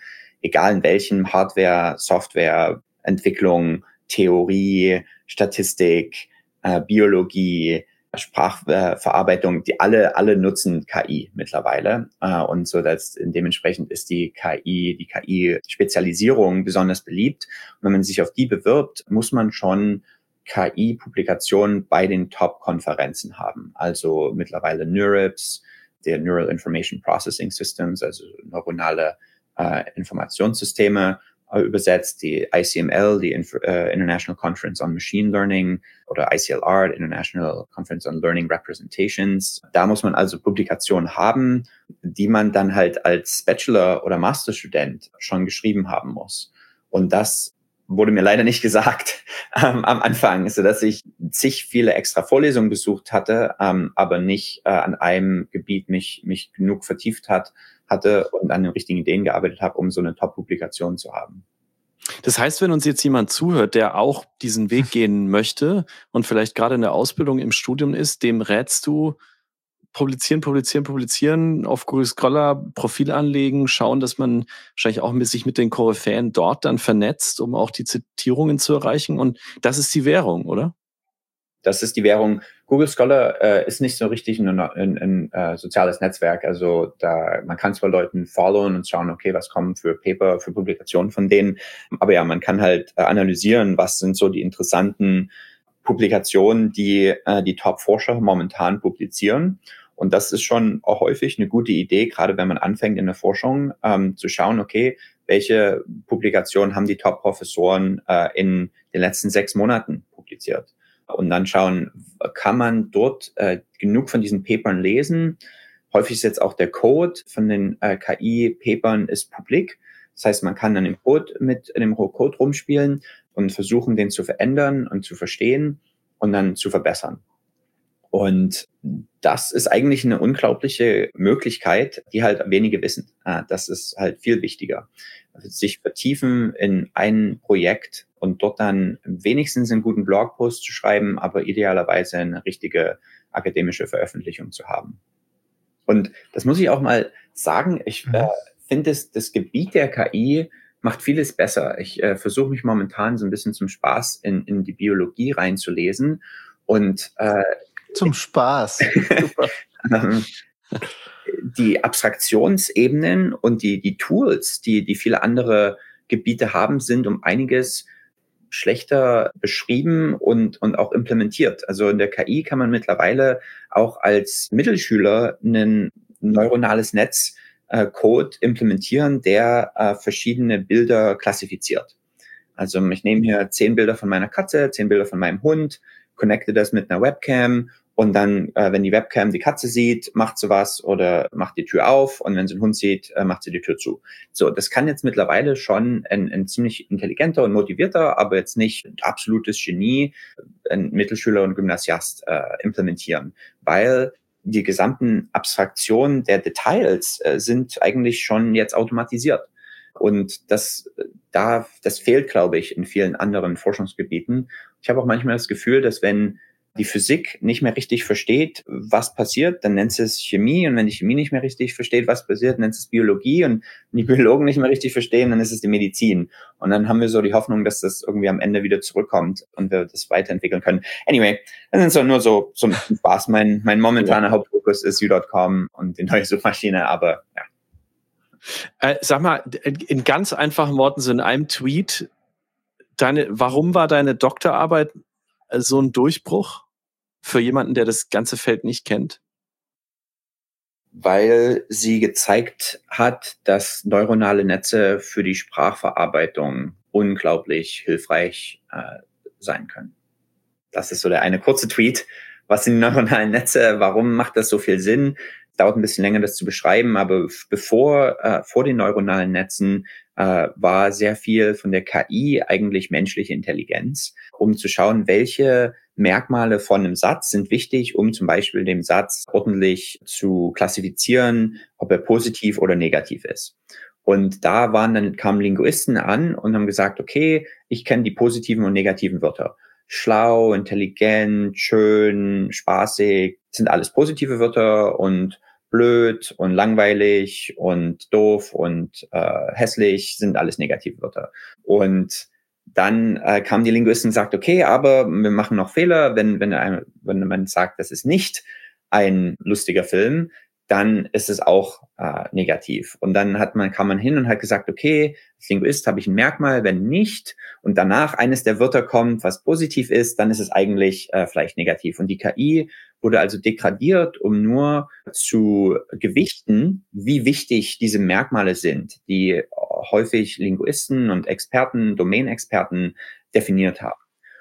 egal in welchem Hardware, Software, Entwicklung, Theorie, Statistik, äh, Biologie, Sprachverarbeitung, die alle, alle nutzen K I mittlerweile. Äh, und so, dass dementsprechend ist die K I, die K I-Spezialisierung besonders beliebt. Und wenn man sich auf die bewirbt, muss man schon K I-Publikationen bei den Top-Konferenzen haben. Also mittlerweile NeurIPS, der Neural Information Processing Systems, also neuronale äh, Informationssysteme, äh, übersetzt, die I C M L, die Inf- äh, International Conference on Machine Learning, oder I C L R, International Conference on Learning Representations. Da muss man also Publikationen haben, die man dann halt als Bachelor- oder Masterstudent schon geschrieben haben muss. Und das wurde mir leider nicht gesagt ähm, am Anfang, so dass ich zig viele extra Vorlesungen besucht hatte, ähm, aber nicht äh, an einem Gebiet mich mich genug vertieft hat hatte und an den richtigen Ideen gearbeitet habe, um so eine Top-Publikation zu haben. Das heißt, wenn uns jetzt jemand zuhört, der auch diesen Weg gehen möchte und vielleicht gerade in der Ausbildung im Studium ist, dem rätst du, publizieren, publizieren, publizieren, auf Google Scholar Profil anlegen, schauen, dass man wahrscheinlich auch sich mit den Koryphäen dort dann vernetzt, um auch die Zitierungen zu erreichen. Und das ist die Währung, oder? Das ist die Währung. Google Scholar äh, ist nicht so richtig ein, ein, ein äh, soziales Netzwerk. Also da man kann zwar Leuten followen und schauen, okay, was kommen für Paper, für Publikationen von denen. Aber ja, man kann halt äh, analysieren, was sind so die interessanten Publikationen, die äh, die Top-Forscher momentan publizieren. Und das ist schon auch häufig eine gute Idee, gerade wenn man anfängt in der Forschung, ähm, zu schauen, okay, welche Publikationen haben die Top-Professoren äh, in den letzten sechs Monaten publiziert. Und dann schauen, kann man dort äh, genug von diesen Papern lesen. Häufig ist jetzt auch der Code von den äh, K I-Papern ist publik. Das heißt, man kann dann im Code mit in dem Code rumspielen und versuchen, den zu verändern und zu verstehen und dann zu verbessern. Und das ist eigentlich eine unglaubliche Möglichkeit, die halt wenige wissen. Das ist halt viel wichtiger. Also sich vertiefen in ein Projekt und dort dann wenigstens einen guten Blogpost zu schreiben, aber idealerweise eine richtige akademische Veröffentlichung zu haben. Und das muss ich auch mal sagen, ich äh, finde, das, das Gebiet der K I macht vieles besser. Ich äh, versuche mich momentan so ein bisschen zum Spaß in, in die Biologie reinzulesen und äh, zum Spaß. Super. Die Abstraktionsebenen und die, die Tools, die, die viele andere Gebiete haben, sind um einiges schlechter beschrieben und, und auch implementiert. Also in der K I kann man mittlerweile auch als Mittelschüler ein neuronales Netz äh, Code implementieren, der äh, verschiedene Bilder klassifiziert. Also ich nehme hier zehn Bilder von meiner Katze, zehn Bilder von meinem Hund, connecte das mit einer Webcam und dann, äh, wenn die Webcam die Katze sieht, macht sie was oder macht die Tür auf und wenn sie einen Hund sieht, äh, macht sie die Tür zu. So, das kann jetzt mittlerweile schon ein, ein ziemlich intelligenter und motivierter, aber jetzt nicht ein absolutes Genie, ein Mittelschüler und Gymnasiast äh, implementieren, weil die gesamten Abstraktionen der Details äh, sind eigentlich schon jetzt automatisiert. Und das, da, das fehlt, glaube ich, in vielen anderen Forschungsgebieten. Ich habe auch manchmal das Gefühl, dass wenn die Physik nicht mehr richtig versteht, was passiert, dann nennt es Chemie. Und wenn die Chemie nicht mehr richtig versteht, was passiert, nennt es Biologie. Und wenn die Biologen nicht mehr richtig verstehen, dann ist es die Medizin. Und dann haben wir so die Hoffnung, dass das irgendwie am Ende wieder zurückkommt und wir das weiterentwickeln können. Anyway, das ist so nur so, so ein Spaß. Mein, mein momentaner Hauptfokus ist U Punkt com und die neue Suchmaschine, aber ja. Äh, sag mal, in ganz einfachen Worten, so in einem Tweet, deine, warum war deine Doktorarbeit so ein Durchbruch für jemanden, der das ganze Feld nicht kennt? Weil sie gezeigt hat, dass neuronale Netze für die Sprachverarbeitung unglaublich hilfreich äh, sein können. Das ist so der eine kurze Tweet. Was sind die neuronalen Netze? Warum macht das so viel Sinn? Dauert ein bisschen länger, das zu beschreiben, aber bevor, äh, vor den neuronalen Netzen äh, war sehr viel von der K I eigentlich menschliche Intelligenz, um zu schauen, welche Merkmale von einem Satz sind wichtig, um zum Beispiel den Satz ordentlich zu klassifizieren, ob er positiv oder negativ ist. Und da waren dann, kamen Linguisten an und haben gesagt, okay, ich kenne die positiven und negativen Wörter. Schlau, intelligent, schön, spaßig, sind alles positive Wörter und blöd und langweilig und doof und äh, hässlich sind alles Negativwörter. Und dann äh, kamen die Linguisten und sagten, okay, aber wir machen noch Fehler, wenn, wenn, ein, wenn man sagt, das ist nicht ein lustiger Film, dann ist es auch äh, negativ. Und dann hat man, kam man hin und hat gesagt, okay, als Linguist habe ich ein Merkmal, wenn nicht und danach eines der Wörter kommt, was positiv ist, dann ist es eigentlich äh, vielleicht negativ. Und die K I wurde also degradiert, um nur zu gewichten, wie wichtig diese Merkmale sind, die häufig Linguisten und Experten, Domänexperten definiert haben.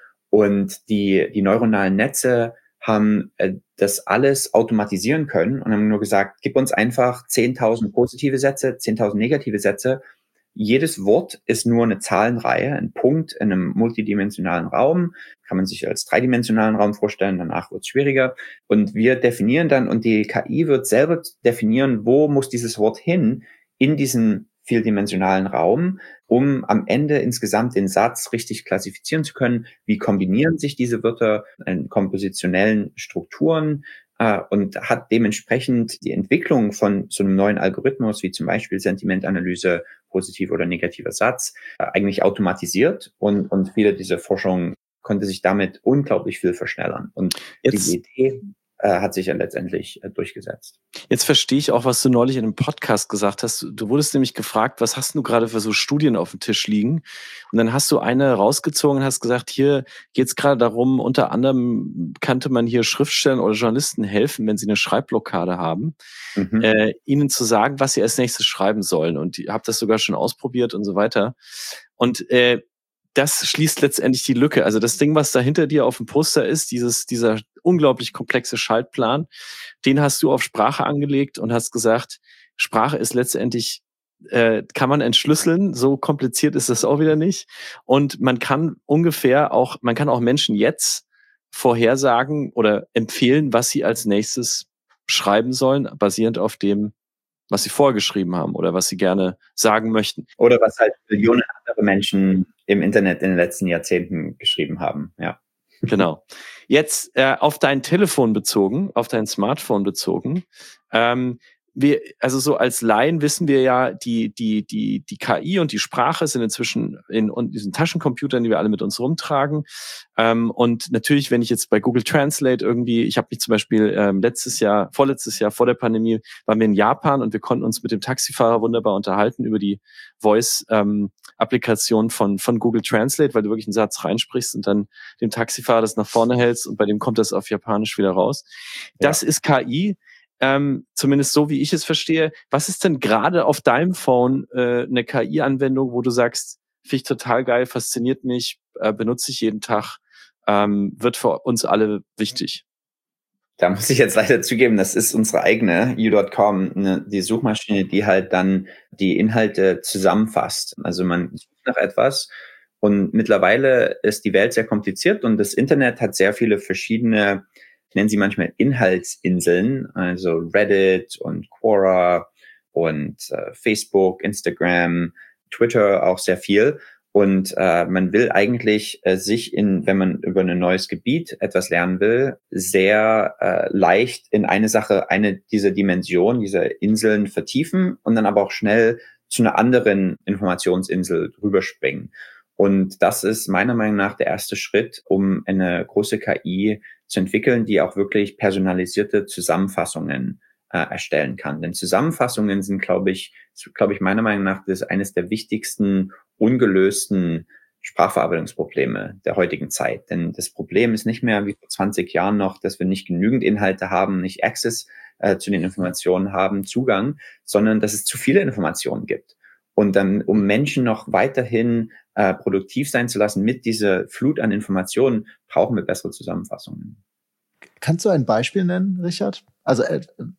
Und die, die neuronalen Netze haben äh, das alles automatisieren können und haben nur gesagt, gib uns einfach zehntausend positive Sätze, zehntausend negative Sätze. Jedes Wort ist nur eine Zahlenreihe, ein Punkt in einem multidimensionalen Raum. Kann man sich als dreidimensionalen Raum vorstellen, danach wird es schwieriger. Und wir definieren dann, und die K I wird selber definieren, wo muss dieses Wort hin in diesen vieldimensionalen Raum, um am Ende insgesamt den Satz richtig klassifizieren zu können. Wie kombinieren sich diese Wörter in kompositionellen Strukturen äh, und hat dementsprechend die Entwicklung von so einem neuen Algorithmus, wie zum Beispiel Sentimentanalyse, positiv oder negativer Satz, äh, eigentlich automatisiert und, und viele dieser Forschung konnte sich damit unglaublich viel verschnellern. Und Jetzt, die Idee äh, hat sich ja letztendlich äh, durchgesetzt. Jetzt verstehe ich auch, was du neulich in einem Podcast gesagt hast. Du wurdest nämlich gefragt, was hast du gerade für so Studien auf dem Tisch liegen? Und dann hast du eine rausgezogen und hast gesagt, hier geht es gerade darum, unter anderem könnte man hier Schriftstellern oder Journalisten helfen, wenn sie eine Schreibblockade haben, mhm. äh, ihnen zu sagen, was sie als nächstes schreiben sollen. Und ich habe das sogar schon ausprobiert und so weiter. Und äh, das schließt letztendlich die Lücke. Also das Ding, was da hinter dir auf dem Poster ist, dieses, dieser unglaublich komplexe Schaltplan, den hast du auf Sprache angelegt und hast gesagt, Sprache ist letztendlich, äh, kann man entschlüsseln, so kompliziert ist das auch wieder nicht. Und man kann ungefähr auch, man kann auch Menschen jetzt vorhersagen oder empfehlen, was sie als nächstes schreiben sollen, basierend auf dem, was sie vorgeschrieben haben oder was sie gerne sagen möchten. Oder was halt Millionen andere Menschen im Internet in den letzten Jahrzehnten geschrieben haben, ja. Genau. Jetzt äh, auf dein Telefon bezogen, auf dein Smartphone bezogen. Ähm, wir, also so als Laien wissen wir ja, die die die die K I und die Sprache sind inzwischen in, in diesen Taschencomputern, die wir alle mit uns rumtragen. Ähm, und natürlich, wenn ich jetzt bei Google Translate irgendwie, ich habe mich zum Beispiel ähm, letztes Jahr, vorletztes Jahr vor der Pandemie, waren wir in Japan und wir konnten uns mit dem Taxifahrer wunderbar unterhalten über die Voice-Applikation ähm, von von Google Translate, weil du wirklich einen Satz reinsprichst und dann dem Taxifahrer das nach vorne hältst und bei dem kommt das auf Japanisch wieder raus. Das ja. ist K I. Ähm, zumindest so, wie ich es verstehe. Was ist denn gerade auf deinem Phone äh, eine K I-Anwendung, wo du sagst, finde ich total geil, fasziniert mich, äh, benutze ich jeden Tag, ähm, wird für uns alle wichtig? Da muss ich jetzt leider zugeben, das ist unsere eigene you Punkt com, ne, die Suchmaschine, die halt dann die Inhalte zusammenfasst. Also man sucht nach etwas und mittlerweile ist die Welt sehr kompliziert und das Internet hat sehr viele verschiedene, ich nenne sie manchmal Inhaltsinseln, also Reddit und Quora und äh, Facebook, Instagram, Twitter auch sehr viel. Und äh, man will eigentlich äh, sich in, wenn man über ein neues Gebiet etwas lernen will, sehr äh, leicht in eine Sache, eine dieser Dimensionen, dieser Inseln vertiefen und dann aber auch schnell zu einer anderen Informationsinsel rüberspringen. Und das ist meiner Meinung nach der erste Schritt, um eine große K I zu entwickeln, die auch wirklich personalisierte Zusammenfassungen äh, erstellen kann. Denn Zusammenfassungen sind, glaube ich, glaube ich meiner Meinung nach, das ist eines der wichtigsten ungelösten Sprachverarbeitungsprobleme der heutigen Zeit. Denn das Problem ist nicht mehr wie vor zwanzig Jahren noch, dass wir nicht genügend Inhalte haben, nicht Access äh, zu den Informationen haben, Zugang, sondern dass es zu viele Informationen gibt. Und dann, um Menschen noch weiterhin äh, produktiv sein zu lassen mit dieser Flut an Informationen, brauchen wir bessere Zusammenfassungen. Kannst du ein Beispiel nennen, Richard? Also äh,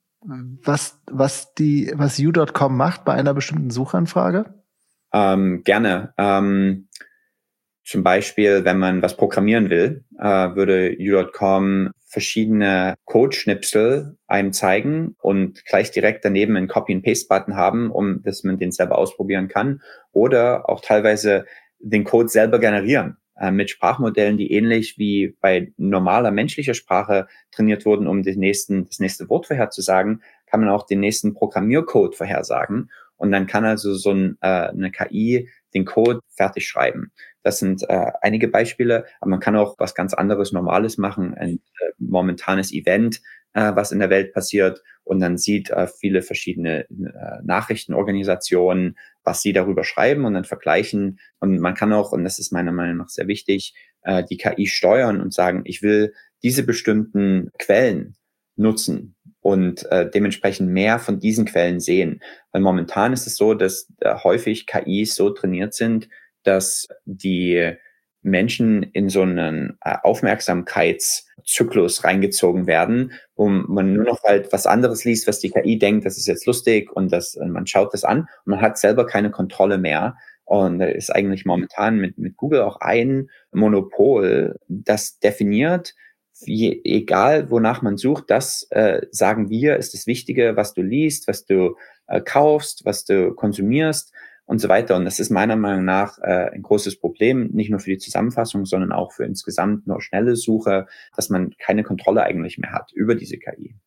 was was die was you Punkt com macht bei einer bestimmten Suchanfrage? Ähm, gerne. Ähm, zum Beispiel, wenn man was programmieren will, äh, würde you Punkt com verschiedene Code-Schnipsel einem zeigen und gleich direkt daneben einen Copy-and-Paste-Button haben, um dass man den selber ausprobieren kann. Oder auch teilweise den Code selber generieren äh, mit Sprachmodellen, die ähnlich wie bei normaler menschlicher Sprache trainiert wurden, um den nächsten, das nächste Wort vorherzusagen, kann man auch den nächsten Programmiercode vorhersagen. Und dann kann also so ein, äh, eine K I den Code fertig schreiben. Das sind äh, einige Beispiele, aber man kann auch was ganz anderes, Normales machen, ein äh, momentanes Event, äh, was in der Welt passiert, und dann sieht äh, viele verschiedene äh, Nachrichtenorganisationen, was sie darüber schreiben, und dann vergleichen. Und man kann auch, und das ist meiner Meinung nach sehr wichtig, äh, die K I steuern und sagen, ich will diese bestimmten Quellen nutzen und äh, dementsprechend mehr von diesen Quellen sehen. Weil momentan ist es so, dass äh, häufig K Is so trainiert sind, dass die Menschen in so einen äh, Aufmerksamkeitszyklus reingezogen werden, wo man nur noch halt was anderes liest, was die K I denkt, das ist jetzt lustig, und das, äh, man schaut das an und man hat selber keine Kontrolle mehr. Und da ist eigentlich momentan mit, mit Google auch ein Monopol, das definiert, Je, egal wonach man sucht, das äh, sagen wir, ist das Wichtige, was du liest, was du äh, kaufst, was du konsumierst und so weiter. Und das ist meiner Meinung nach äh, ein großes Problem, nicht nur für die Zusammenfassung, sondern auch für insgesamt nur schnelle Suche, dass man keine Kontrolle eigentlich mehr hat über diese K I.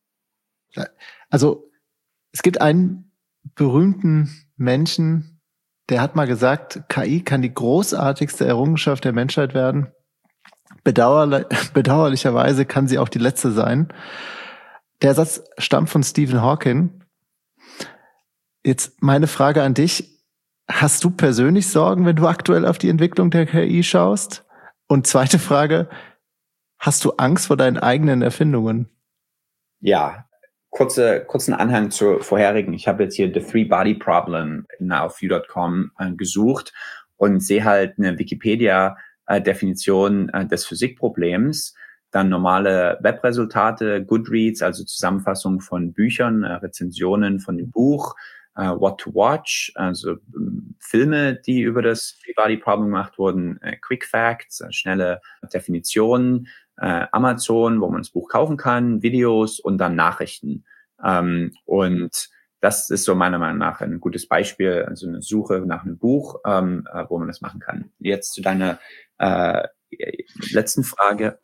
Also es gibt einen berühmten Menschen, der hat mal gesagt, K I kann die großartigste Errungenschaft der Menschheit werden. Bedauerlich, bedauerlicherweise kann sie auch die letzte sein. Der Satz stammt von Stephen Hawking. Jetzt meine Frage an dich. Hast du persönlich Sorgen, wenn du aktuell auf die Entwicklung der K I schaust? Und zweite Frage, hast du Angst vor deinen eigenen Erfindungen? Ja, kurze, kurzen Anhang zur vorherigen. Ich habe jetzt hier The Three Body Problem auf view Punkt com äh, gesucht und sehe halt eine Wikipedia Definition äh, des Physikproblems, dann normale Webresultate, Goodreads, also Zusammenfassung von Büchern, äh, Rezensionen von dem Buch, äh, What to Watch, also ähm, Filme, die über das Three-Body-Problem gemacht wurden, äh, Quick Facts, äh, schnelle Definitionen, äh, Amazon, wo man das Buch kaufen kann, Videos und dann Nachrichten. Ähm, und das ist so meiner Meinung nach ein gutes Beispiel, also eine Suche nach einem Buch, ähm, äh, wo man das machen kann. Jetzt zu deiner äh, letzten Frage.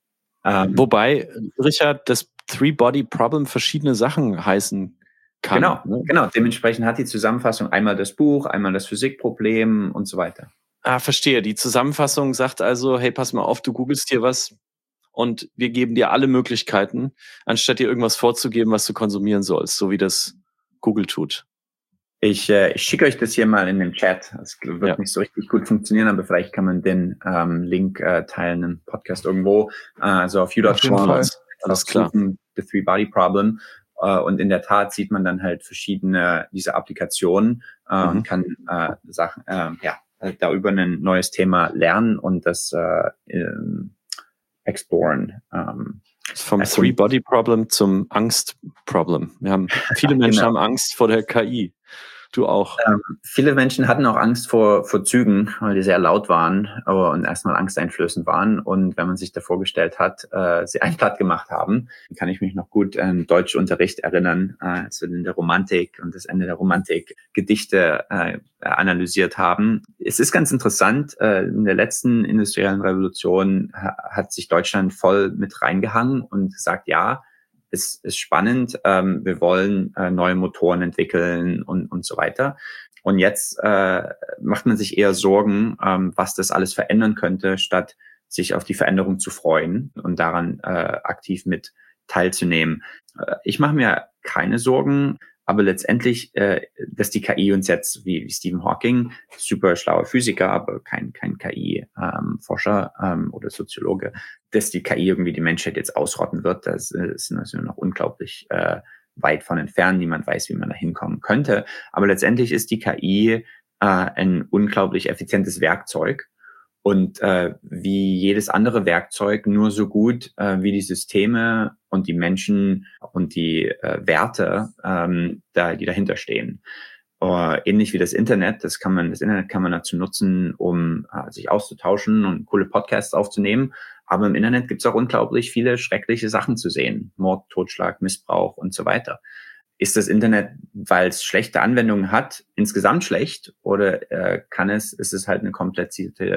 Ähm, Wobei, Richard, das Three-Body-Problem verschiedene Sachen heißen kann. Genau, ne? genau. Dementsprechend hat die Zusammenfassung einmal das Buch, einmal das Physikproblem und so weiter. Ah, verstehe. Die Zusammenfassung sagt also, hey, pass mal auf, du googelst dir was und wir geben dir alle Möglichkeiten, anstatt dir irgendwas vorzugeben, was du konsumieren sollst, so wie das Google tut. Ich, äh, ich schicke euch das hier mal in den Chat. Das wird ja nicht so richtig gut funktionieren, aber vielleicht kann man den ähm, Link äh, teilen im Podcast irgendwo. Äh, also auf view Punkt com alles klar. Suchen, The Three Body Problem. Äh, und in der Tat sieht man dann halt verschiedene diese Applikationen äh, mhm. und kann äh, Sachen, äh, ja, da über ein neues Thema lernen und das äh, ähm, exploren. Ähm, Vom Three-Body-Problem zum Angst-Problem. Wir haben viele Menschen genau. haben Angst vor der K I. Du auch. Ähm, viele Menschen hatten auch Angst vor, vor Zügen, weil die sehr laut waren aber, und erstmal angsteinflößend waren. Und wenn man sich da vorgestellt hat, äh, sie einen platt gemacht haben, kann ich mich noch gut an Deutschunterricht erinnern, äh, als wir in der Romantik und das Ende der Romantik Gedichte äh, analysiert haben. Es ist ganz interessant, äh, in der letzten industriellen Revolution ha- hat sich Deutschland voll mit reingehangen und gesagt, ja, Es ist spannend, ähm, wir wollen äh, neue Motoren entwickeln und, und so weiter. Und jetzt äh, macht man sich eher Sorgen, ähm, was das alles verändern könnte, statt sich auf die Veränderung zu freuen und daran äh, aktiv mit teilzunehmen. Äh, ich mache mir keine Sorgen, aber letztendlich, äh, dass die K I uns jetzt, wie, wie Stephen Hawking, super schlauer Physiker, aber kein, kein K I-Forscher ähm, ähm, oder Soziologe, dass die K I irgendwie die Menschheit jetzt ausrotten wird, das ist natürlich noch unglaublich äh, weit von entfernt. Niemand weiß, wie man da hinkommen könnte. Aber letztendlich ist die K I äh, ein unglaublich effizientes Werkzeug und äh, wie jedes andere Werkzeug nur so gut äh, wie die Systeme und die Menschen und die äh, Werte, ähm, da, die dahinter stehen. Uh, ähnlich wie das Internet, das kann man, das Internet kann man dazu nutzen, um uh, sich auszutauschen und coole Podcasts aufzunehmen. Aber im Internet gibt es auch unglaublich viele schreckliche Sachen zu sehen. Mord, Totschlag, Missbrauch und so weiter. Ist das Internet, weil es schlechte Anwendungen hat, insgesamt schlecht? Oder äh, kann es, ist es halt eine komplizierte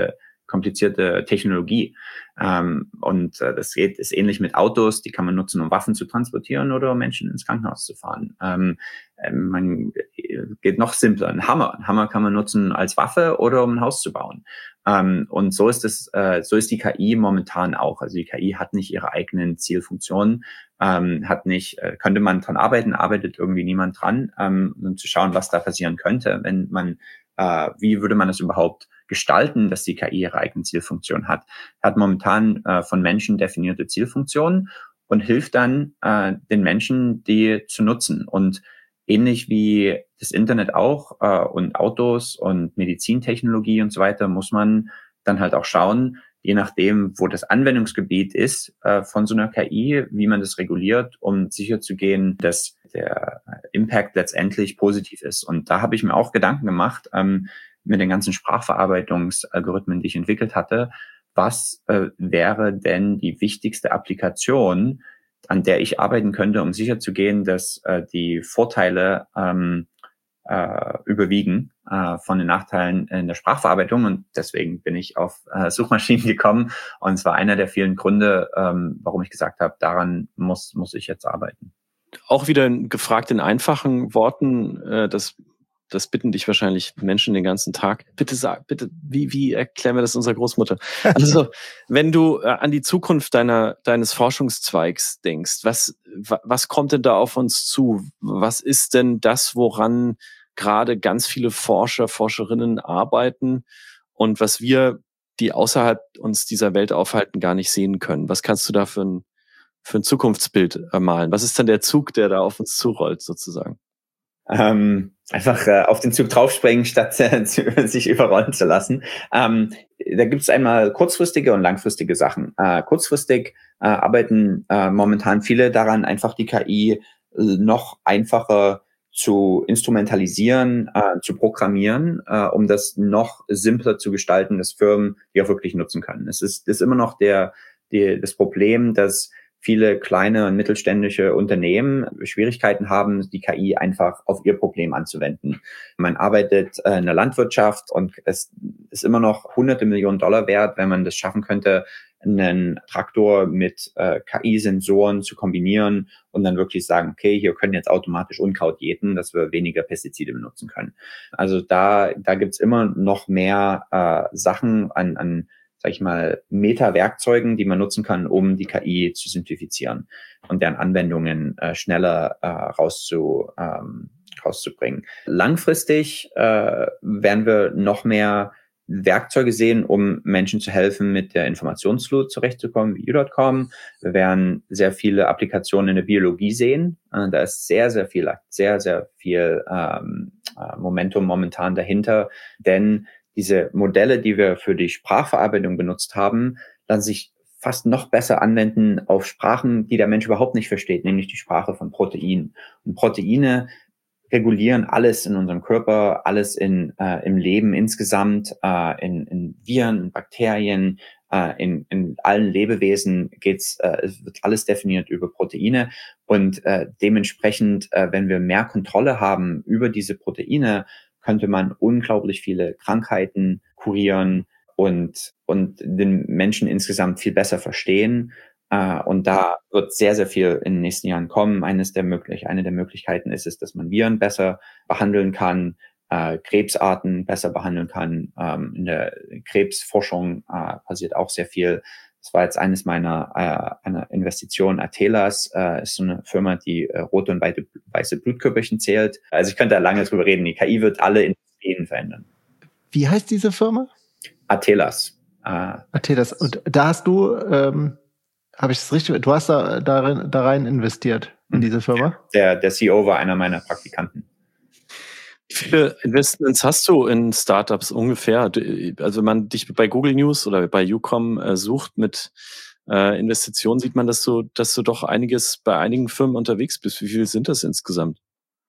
komplizierte Technologie. Ähm, und äh, das geht, ist ähnlich mit Autos, die kann man nutzen, um Waffen zu transportieren oder um Menschen ins Krankenhaus zu fahren. Ähm, äh, man geht noch simpler. Ein Hammer. Ein Hammer kann man nutzen als Waffe oder um ein Haus zu bauen. Ähm, und so ist es, äh, so ist die K I momentan auch. Also die K I hat nicht ihre eigenen Zielfunktionen, ähm, hat nicht, äh, könnte man dran arbeiten, arbeitet irgendwie niemand dran, ähm, um zu schauen, was da passieren könnte, wenn man, äh, wie würde man das überhaupt gestalten, dass die K I ihre eigene Zielfunktion hat. Hat momentan äh, von Menschen definierte Zielfunktionen und hilft dann äh, den Menschen, die zu nutzen. Und ähnlich wie das Internet auch äh, und Autos und Medizintechnologie und so weiter, muss man dann halt auch schauen, je nachdem, wo das Anwendungsgebiet ist äh, von so einer K I, wie man das reguliert, um sicherzugehen, dass der Impact letztendlich positiv ist. Und da habe ich mir auch Gedanken gemacht, ähm, mit den ganzen Sprachverarbeitungsalgorithmen, die ich entwickelt hatte, was äh, wäre denn die wichtigste Applikation, an der ich arbeiten könnte, um sicherzugehen, dass äh, die Vorteile ähm, äh, überwiegen äh, von den Nachteilen in der Sprachverarbeitung. Und deswegen bin ich auf äh, Suchmaschinen gekommen. Und es war einer der vielen Gründe, ähm, warum ich gesagt habe, daran muss, muss ich jetzt arbeiten. Auch wieder gefragt in einfachen Worten, äh, das Das bitten dich wahrscheinlich Menschen den ganzen Tag. Bitte sag, bitte, wie, wie erklären wir das unserer Großmutter? Also, wenn du äh, an die Zukunft deiner, deines Forschungszweigs denkst, was, was kommt denn da auf uns zu? Was ist denn das, woran gerade ganz viele Forscher, Forscherinnen arbeiten und was wir, die außerhalb uns dieser Welt aufhalten, gar nicht sehen können? Was kannst du da für ein, für ein Zukunftsbild malen? Was ist denn der Zug, der da auf uns zurollt, sozusagen? Ähm, einfach äh, auf den Zug draufspringen, statt äh, zu, sich überrollen zu lassen. Ähm, da gibt es einmal kurzfristige und langfristige Sachen. Äh, kurzfristig äh, arbeiten äh, momentan viele daran, einfach die K I äh, noch einfacher zu instrumentalisieren, äh, zu programmieren, äh, um das noch simpler zu gestalten, dass Firmen die auch wirklich nutzen können. Es ist, ist immer noch der, die, das Problem, dass viele kleine und mittelständische Unternehmen Schwierigkeiten haben, die K I einfach auf ihr Problem anzuwenden. Man arbeitet äh, in der Landwirtschaft und es ist immer noch hunderte Millionen Dollar wert, wenn man das schaffen könnte, einen Traktor mit äh, K I-Sensoren zu kombinieren und dann wirklich sagen, okay, hier können jetzt automatisch Unkraut jäten, dass wir weniger Pestizide benutzen können. Also da, da gibt's immer noch mehr äh, Sachen an, an sag ich mal, Meta-Werkzeugen, die man nutzen kann, um die K I zu simplifizieren und deren Anwendungen äh, schneller äh, rauszu, ähm, rauszubringen. Langfristig äh, werden wir noch mehr Werkzeuge sehen, um Menschen zu helfen, mit der Informationsflut zurechtzukommen, wie U Punkt com. Wir werden sehr viele Applikationen in der Biologie sehen. Äh, da ist sehr, sehr viel, sehr, sehr viel ähm, Momentum momentan dahinter, denn diese Modelle, die wir für die Sprachverarbeitung benutzt haben, lassen sich fast noch besser anwenden auf Sprachen, die der Mensch überhaupt nicht versteht, nämlich die Sprache von Proteinen. Und Proteine regulieren alles in unserem Körper, alles in, äh, im Leben insgesamt, äh, in, in Viren, in Bakterien, äh, in, in allen Lebewesen geht's, äh, es wird alles definiert über Proteine. Und äh, dementsprechend, äh, wenn wir mehr Kontrolle haben über diese Proteine, könnte man unglaublich viele Krankheiten kurieren und, und den Menschen insgesamt viel besser verstehen. Uh, und da wird sehr, sehr viel in den nächsten Jahren kommen. Eines der möglich, eine der Möglichkeiten ist es, dass man Viren besser behandeln kann, uh, Krebsarten besser behandeln kann. Um, in der Krebsforschung uh, passiert auch sehr viel. Das war jetzt eines meiner uh, einer Investitionen. Atelas uh, ist so eine Firma, die uh, rote und weiße, weiße Blutkörperchen zählt. Also ich könnte da lange drüber reden. Die K I wird alle Industrien verändern. Wie heißt diese Firma? Atelas. Uh, Atelas. Und da hast du... Ähm Habe ich das richtig? Du hast da, darin, da rein investiert in diese Firma? Der, der C E O war einer meiner Praktikanten. Wie viele Investments hast du in Startups ungefähr? Also wenn man dich bei Google News oder bei U punkt com äh, sucht mit äh, Investitionen, sieht man, dass du, dass du doch einiges bei einigen Firmen unterwegs bist. Wie viele sind das insgesamt?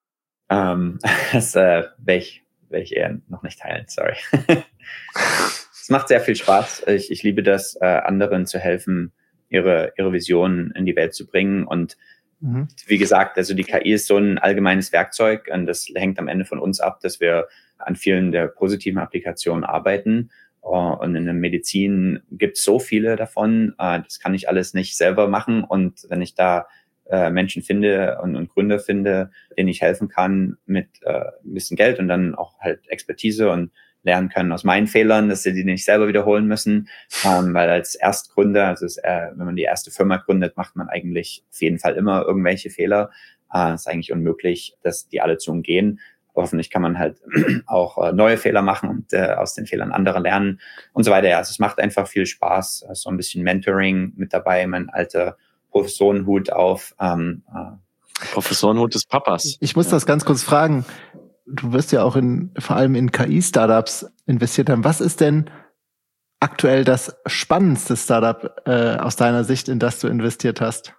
Ähm, das äh, werde ich, werd ich eher noch nicht teilen, sorry. Es macht sehr viel Spaß. Ich, ich liebe das, äh, anderen zu helfen, ihre ihre Visionen in die Welt zu bringen. Und mhm. wie gesagt, also die K I ist so ein allgemeines Werkzeug und das hängt am Ende von uns ab, dass wir an vielen der positiven Applikationen arbeiten. und in der Medizin gibt es so viele davon. Äh, das kann ich alles nicht selber machen. Und wenn ich da äh, Menschen finde und, und Gründer finde, denen ich helfen kann mit äh, ein bisschen Geld und dann auch halt Expertise und lernen können aus meinen Fehlern, dass sie die nicht selber wiederholen müssen. Ähm, weil als Erstgründer, also es, äh, wenn man die erste Firma gründet, macht man eigentlich auf jeden Fall immer irgendwelche Fehler. Äh, es ist eigentlich unmöglich, dass die alle zu umgehen. Hoffentlich kann man halt auch äh, neue Fehler machen und äh, aus den Fehlern anderer lernen und so weiter. Ja, also es macht einfach viel Spaß. So ein bisschen Mentoring mit dabei, mein alter Professorenhut auf. Ähm, äh. Professorenhut des Papas. Ich muss ja. das ganz kurz fragen. Du wirst ja auch in vor allem in K I-Startups investiert haben. Was ist denn aktuell das spannendste Startup äh, aus deiner Sicht, in das du investiert hast?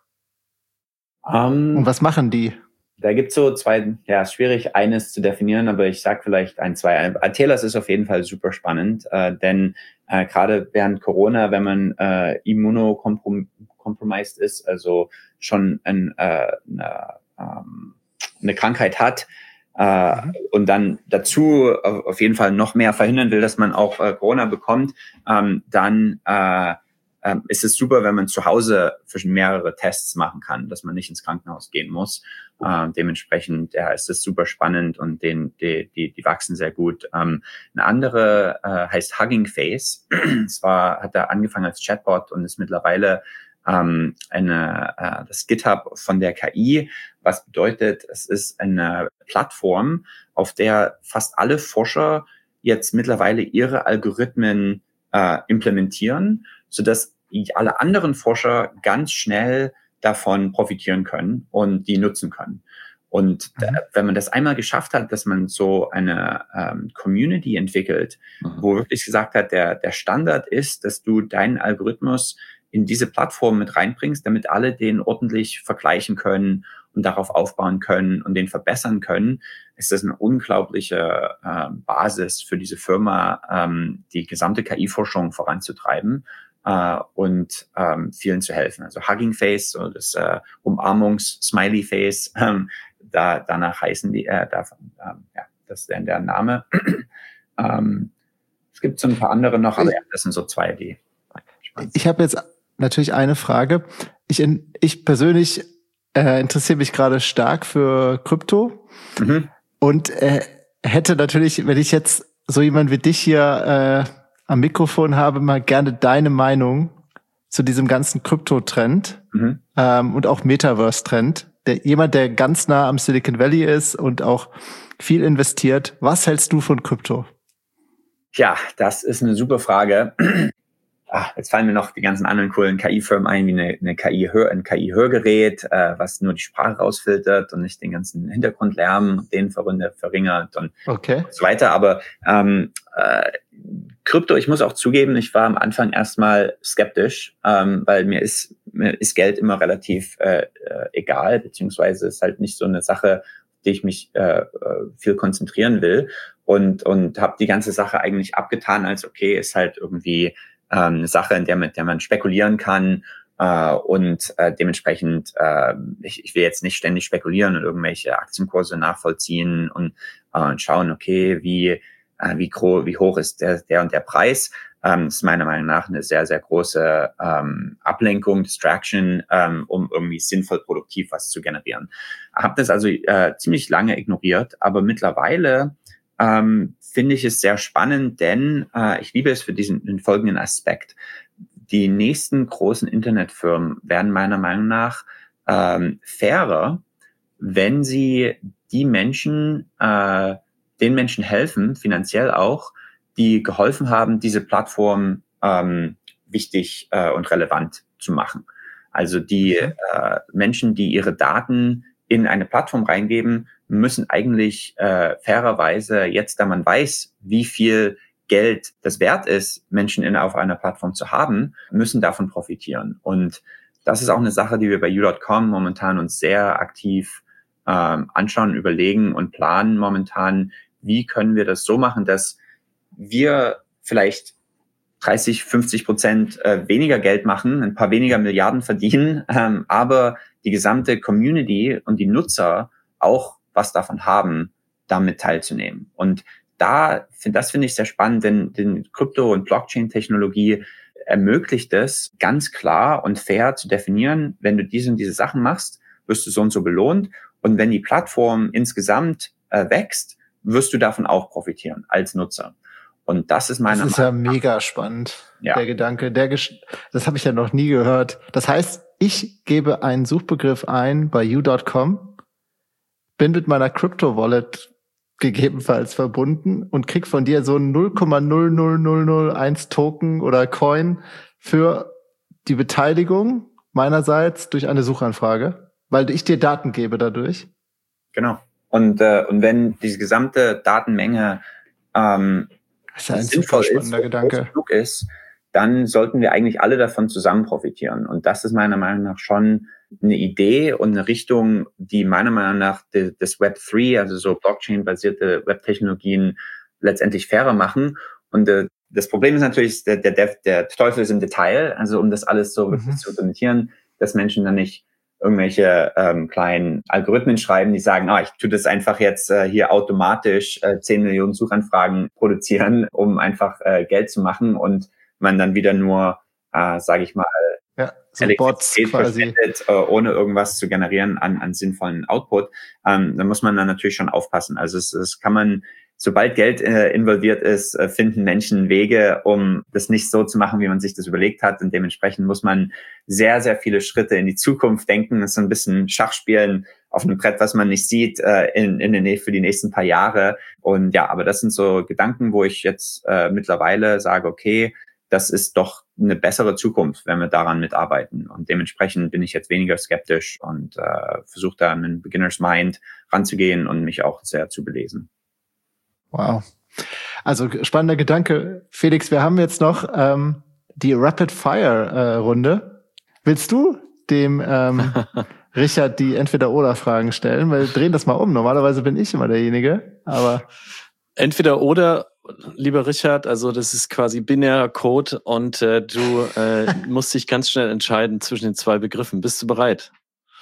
Um, und was machen die? Da gibt's so zwei, ja, ist schwierig, eines zu definieren, aber ich sag vielleicht ein, zwei. Atelas ist auf jeden Fall super spannend, äh, denn äh, gerade während Corona, wenn man äh, immunocompromised ist, also schon ein, äh, eine, ähm, eine Krankheit hat, äh, mhm. und dann dazu auf, auf jeden Fall noch mehr verhindern will, dass man auch äh, Corona bekommt, ähm, dann äh, Ähm, ist es super, wenn man zu Hause zwischen mehrere Tests machen kann, dass man nicht ins Krankenhaus gehen muss. Ähm, dementsprechend ja, ist es super spannend und den, die, die, die wachsen sehr gut. Ähm, eine andere äh, heißt Hugging Face. Zwar hat er angefangen als Chatbot und ist mittlerweile ähm, eine, äh, das GitHub von der K I, was bedeutet, es ist eine Plattform, auf der fast alle Forscher jetzt mittlerweile ihre Algorithmen äh, implementieren, sodass alle anderen Forscher ganz schnell davon profitieren können und die nutzen können. Und mhm. da, wenn man das einmal geschafft hat, dass man so eine ähm, Community entwickelt, mhm. wo wirklich gesagt hat, der, der Standard ist, dass du deinen Algorithmus in diese Plattform mit reinbringst, damit alle den ordentlich vergleichen können und darauf aufbauen können und den verbessern können, ist das eine unglaubliche äh, Basis für diese Firma, ähm, die gesamte K I-Forschung voranzutreiben äh, und ähm, vielen zu helfen. Also Hugging Face, so das äh, Umarmungs-Smiley-Face, ähm, da, danach heißen die, äh, davon, ähm, ja, das ist der Name. ähm, es gibt so ein paar andere noch, aber ja, das sind so zwei, die spannend sind. Ich habe jetzt natürlich eine Frage. Ich, ich persönlich äh, interessiere mich gerade stark für Krypto mhm. und äh, hätte natürlich, wenn ich jetzt so jemand wie dich hier äh, am Mikrofon habe, mal gerne deine Meinung zu diesem ganzen Krypto-Trend mhm. ähm, und auch Metaverse-Trend. Der, jemand, der ganz nah am Silicon Valley ist und auch viel investiert. Was hältst du von Krypto? Ja, das ist eine super Frage. Ah, jetzt fallen mir noch die ganzen anderen coolen K I-Firmen ein, wie eine, eine K I-Hör, ein K I-Hörgerät, äh, was nur die Sprache rausfiltert und nicht den ganzen Hintergrundlärm, den verringert und, okay. und so weiter. Aber ähm, äh, Krypto, ich muss auch zugeben, ich war am Anfang erstmal skeptisch, ähm, weil mir ist mir ist Geld immer relativ äh, äh, egal, beziehungsweise ist halt nicht so eine Sache, die ich mich äh, viel konzentrieren will und und habe die ganze Sache eigentlich abgetan als okay, ist halt irgendwie ähm, eine Sache, in der man, der man spekulieren kann äh, und äh, dementsprechend äh, ich, ich will jetzt nicht ständig spekulieren und irgendwelche Aktienkurse nachvollziehen und äh, schauen, okay, wie äh, wie groß, wie hoch ist der der und der Preis. Ähm, das ist meiner Meinung nach eine sehr sehr große ähm, Ablenkung, Distraction, ähm, um irgendwie sinnvoll produktiv was zu generieren. Habe das also äh, ziemlich lange ignoriert, aber mittlerweile ähm, finde ich es sehr spannend, denn äh, ich liebe es für diesen den folgenden Aspekt. Die nächsten großen Internetfirmen werden meiner Meinung nach ähm, fairer, wenn sie die Menschen, äh, den Menschen helfen, finanziell auch, die geholfen haben, diese Plattform ähm, wichtig äh, und relevant zu machen. Also die mhm. äh, Menschen, die ihre Daten in eine Plattform reingeben, müssen eigentlich äh, fairerweise, jetzt da man weiß, wie viel Geld das wert ist, Menschen in, auf einer Plattform zu haben, müssen davon profitieren. Und das ist auch eine Sache, die wir bei U Punkt com momentan uns sehr aktiv ähm, anschauen, überlegen und planen momentan, wie können wir das so machen, dass wir vielleicht dreißig, fünfzig Prozent äh, weniger Geld machen, ein paar weniger Milliarden verdienen, ähm, aber die gesamte Community und die Nutzer auch was davon haben, damit teilzunehmen. Und da, das finde ich sehr spannend, denn, denn Krypto- und Blockchain-Technologie ermöglicht es, ganz klar und fair zu definieren, wenn du diese und diese Sachen machst, wirst du so und so belohnt. Und wenn die Plattform insgesamt äh, wächst, wirst du davon auch profitieren als Nutzer. Und das ist meine Das ist ja mega spannend, ja. der Gedanke. Der Gesch- das habe ich ja noch nie gehört. Das heißt, ich gebe einen Suchbegriff ein bei you Punkt com, bin mit meiner Crypto-Wallet gegebenenfalls verbunden und krieg von dir so ein null Komma null null null null eins Token oder Coin für die Beteiligung meinerseits durch eine Suchanfrage, weil ich dir Daten gebe dadurch. Genau. Und, äh, und wenn diese gesamte Datenmenge ähm, das ist ja ein sinnvoll super spannender ist, Gedanke. genug ist, dann sollten wir eigentlich alle davon zusammen profitieren. Und das ist meiner Meinung nach schon eine Idee und eine Richtung, die meiner Meinung nach de, das Web drei, also so Blockchain-basierte Web-Technologien, letztendlich fairer machen. Und äh, das Problem ist natürlich, der, der, der Teufel ist im Detail. Also um das alles so wirklich Mhm. zu implementieren, dass Menschen dann nicht irgendwelche ähm, kleinen Algorithmen schreiben, die sagen, ah, ich tue das einfach jetzt äh, hier automatisch äh, zehn Millionen Suchanfragen produzieren, um einfach äh, Geld zu machen und man dann wieder nur, äh, sage ich mal, ja, so Elektrizität Bots quasi verschwendet, äh, ohne irgendwas zu generieren an, an sinnvollen Output. Ähm, da muss man dann natürlich schon aufpassen. Also es, es kann man, sobald Geld äh, involviert ist, äh, finden Menschen Wege, um das nicht so zu machen, wie man sich das überlegt hat. Und dementsprechend muss man sehr, sehr viele Schritte in die Zukunft denken. Das ist so ein bisschen Schachspielen auf einem Brett, was man nicht sieht, äh, in, in den, für die nächsten paar Jahre. Und ja, aber das sind so Gedanken, wo ich jetzt äh, mittlerweile sage, okay, das ist doch eine bessere Zukunft, wenn wir daran mitarbeiten. Und dementsprechend bin ich jetzt weniger skeptisch und äh, versuche da in einen Beginner's Mind ranzugehen und mich auch sehr zu belesen. Wow. Also spannender Gedanke. Felix, wir haben jetzt noch ähm, die Rapid-Fire-Runde. Willst du dem ähm, Richard die Entweder-Oder-Fragen stellen? Weil wir drehen das mal um. Normalerweise bin ich immer derjenige, aber Entweder oder, lieber Richard, also das ist quasi binärer Code und äh, du äh, musst dich ganz schnell entscheiden zwischen den zwei Begriffen. Bist du bereit?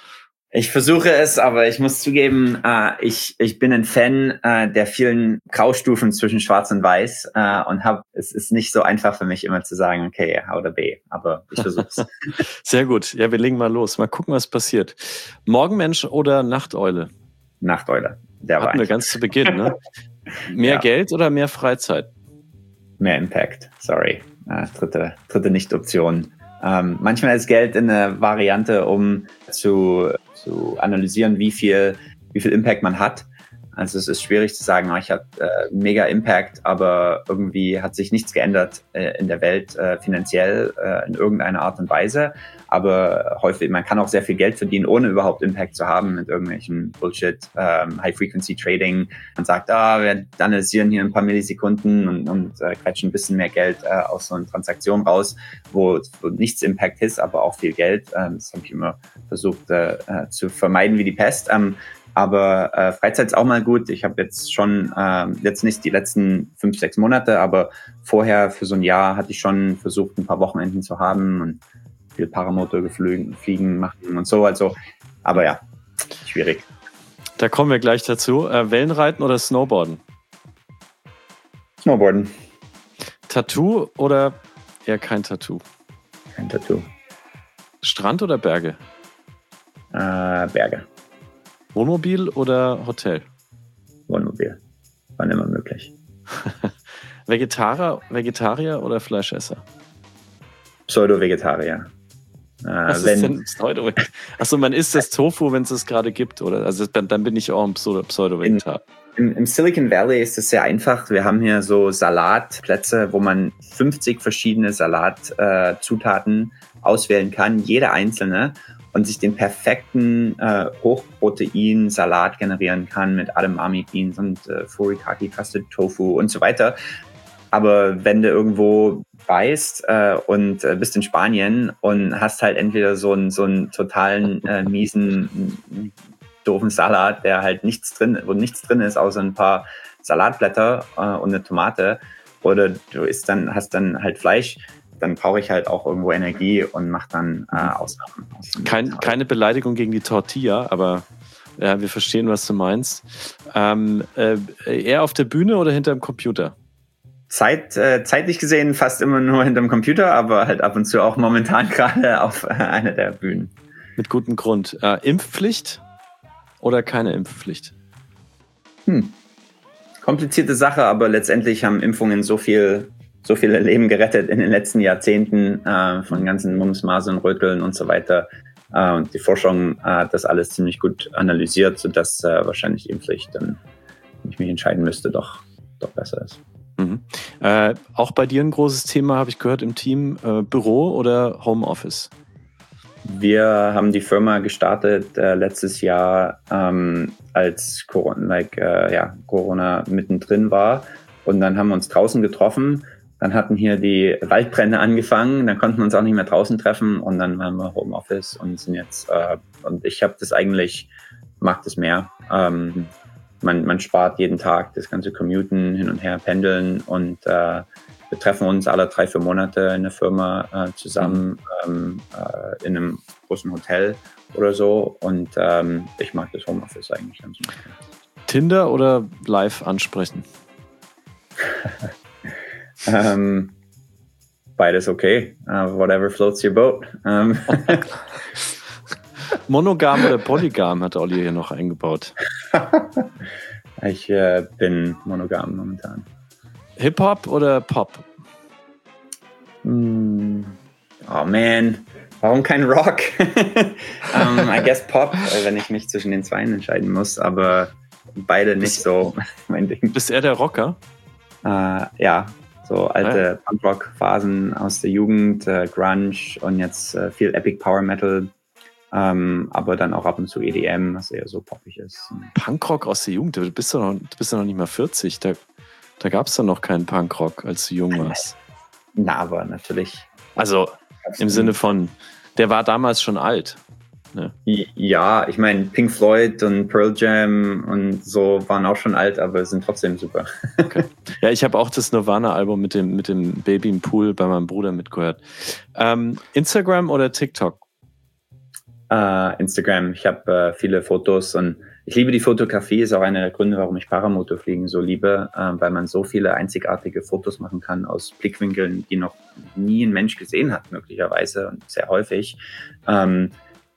Ich versuche es, aber ich muss zugeben, äh, ich ich bin ein Fan äh, der vielen Graustufen zwischen Schwarz und Weiß äh, und hab, es ist nicht so einfach für mich immer zu sagen, okay, A oder B, aber ich versuche es. Sehr gut, ja, wir legen mal los. Mal gucken, was passiert. Morgenmensch oder Nachteule? Nachteule, der war Hatten wir einfach. ganz zu Beginn, ne? Mehr Ja. Geld oder mehr Freizeit? Mehr Impact, sorry. Äh, dritte, dritte Nicht-Option. Ähm, manchmal ist Geld eine Variante, um zu, zu analysieren, wie viel, wie viel Impact man hat. Also es ist schwierig zu sagen, oh, ich habe äh, mega Impact, aber irgendwie hat sich nichts geändert äh, in der Welt äh, finanziell äh, in irgendeiner Art und Weise. Aber häufig, man kann auch sehr viel Geld verdienen, ohne überhaupt Impact zu haben mit irgendwelchen Bullshit, ähm, High-Frequency-Trading. Man sagt, ah, wir analysieren hier ein paar Millisekunden und, und äh, quetschen ein bisschen mehr Geld äh, aus so einer Transaktion raus, wo, wo nichts Impact ist, aber auch viel Geld. Ähm, das habe ich immer versucht äh, zu vermeiden wie die Pest. Ähm, Aber äh, Freizeit ist auch mal gut. Ich habe jetzt schon, äh, jetzt nicht die letzten fünf, sechs Monate, aber vorher für so ein Jahr hatte ich schon versucht, ein paar Wochenenden zu haben und viel Paramotor geflogen, fliegen, machen und so. Also, aber ja, schwierig. Da kommen wir gleich dazu. Äh, Wellenreiten oder Snowboarden? Snowboarden. Tattoo oder eher kein Tattoo? Kein Tattoo. Strand oder Berge? Äh, Berge. Wohnmobil oder Hotel? Wohnmobil. Wann immer möglich. Vegetarier, Vegetarier oder Fleischesser? Pseudo-Vegetarier. Äh, Was wenn, ist denn Pseudo? Achso, man isst das Tofu, wenn es es gerade gibt, oder? Also dann, dann bin ich auch ein Pseudo-Vegetarier. Im, Im Silicon Valley ist es sehr einfach. Wir haben hier so Salatplätze, wo man fünfzig verschiedene Salatzutaten äh, auswählen kann, jede einzelne, und sich den perfekten äh, Hochprotein-Salat generieren kann mit Edamame Beans und äh, Furikake Custard Tofu und so weiter. Aber wenn du irgendwo reist äh, und äh, bist in Spanien und hast halt entweder so einen so einen totalen äh, miesen doofen Salat, der halt nichts drin, wo nichts drin ist, außer ein paar Salatblätter äh, und eine Tomate, oder du isst dann, hast dann halt Fleisch, dann brauche ich halt auch irgendwo Energie und mache dann äh, Ausnahmen. Kein, keine Beleidigung gegen die Tortilla, aber Ja, wir verstehen, was du meinst. Ähm, äh, eher auf der Bühne oder hinterm Computer? Zeit, äh, zeitlich gesehen fast immer nur hinterm Computer, aber halt ab und zu auch momentan gerade auf äh, einer der Bühnen. Mit gutem Grund. Äh, Impfpflicht oder keine Impfpflicht? Hm. Komplizierte Sache, aber letztendlich haben Impfungen so viel, so viele Leben gerettet in den letzten Jahrzehnten äh, von ganzen Mumps, Masern, Röteln und so weiter. Äh, und die Forschung hat das alles ziemlich gut analysiert, sodass äh, wahrscheinlich Impfpflicht dann, wenn ich mich entscheiden müsste, doch, doch besser ist. Mhm. Äh, auch bei dir ein großes Thema, habe ich gehört, im Team, äh, Büro oder Homeoffice? Wir haben die Firma gestartet äh, letztes Jahr, ähm, als Corona, like, äh, ja, Corona mittendrin war. Und dann haben wir uns draußen getroffen. Dann hatten hier die Waldbrände angefangen. Dann konnten wir uns auch nicht mehr draußen treffen. Und dann waren wir Homeoffice und sind jetzt, äh, und ich habe das eigentlich, mag das mehr. Ähm, man, man spart jeden Tag das ganze Commuten, hin und her pendeln und äh, wir treffen uns alle drei, vier Monate in der Firma äh, zusammen ähm, äh, in einem großen Hotel oder so. Und ähm, ich mag das Homeoffice eigentlich ganz gut. Tinder oder live ansprechen? ähm, beides okay. Uh, whatever floats your boat. Um. Monogam oder Polygam hat Olli hier noch eingebaut? Ich äh, bin monogam momentan. Hip-Hop oder Pop? Mm. Oh man, warum kein Rock? um, I guess Pop, wenn ich mich zwischen den zwei entscheiden muss, aber beide nicht bist, so mein Ding. Bist er der Rocker? Uh, ja, so alte ja. Punkrock-Phasen aus der Jugend, äh, Grunge und jetzt äh, viel Epic Power Metal. Ähm, aber dann auch ab und zu E D M, was eher so poppig ist. Punkrock aus der Jugend? Du bist doch noch, du bist doch noch nicht mal vierzig. Da, da gab es doch noch keinen Punkrock, als du jung warst. Na, aber natürlich. Also im Sinne von, der war damals schon alt. Ne? Ja, ich meine, Pink Floyd und Pearl Jam und so waren auch schon alt, aber sind trotzdem super. Okay. Ja, ich habe auch das Nirvana-Album mit dem, mit dem Baby im Pool bei meinem Bruder mitgehört. Ähm, Instagram oder TikTok? Uh, Instagram. Ich habe uh, viele Fotos und ich liebe die Fotografie, ist auch einer der Gründe, warum ich Paramotorfliegen so liebe, uh, weil man so viele einzigartige Fotos machen kann aus Blickwinkeln, die noch nie ein Mensch gesehen hat, möglicherweise und sehr häufig. Um,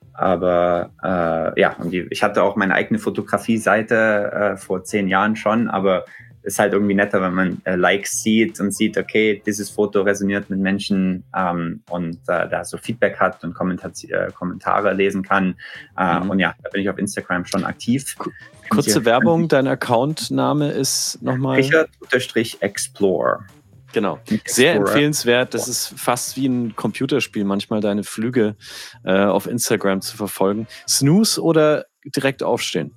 aber uh, ja, und die, ich hatte auch meine eigene Fotografie-Seite uh, vor zehn Jahren schon, aber ist halt irgendwie netter, wenn man äh, Likes sieht und sieht, okay, dieses Foto resoniert mit Menschen ähm, und äh, da so Feedback hat und Kommentar äh, Kommentare lesen kann. Äh, mhm. Und ja, da bin ich auf Instagram schon aktiv. Kurze Werbung, dein Accountname ist nochmal? Richard-Explore. Genau, sehr empfehlenswert. Das ist fast wie ein Computerspiel, manchmal deine Flüge äh, auf Instagram zu verfolgen. Snooze oder direkt aufstehen?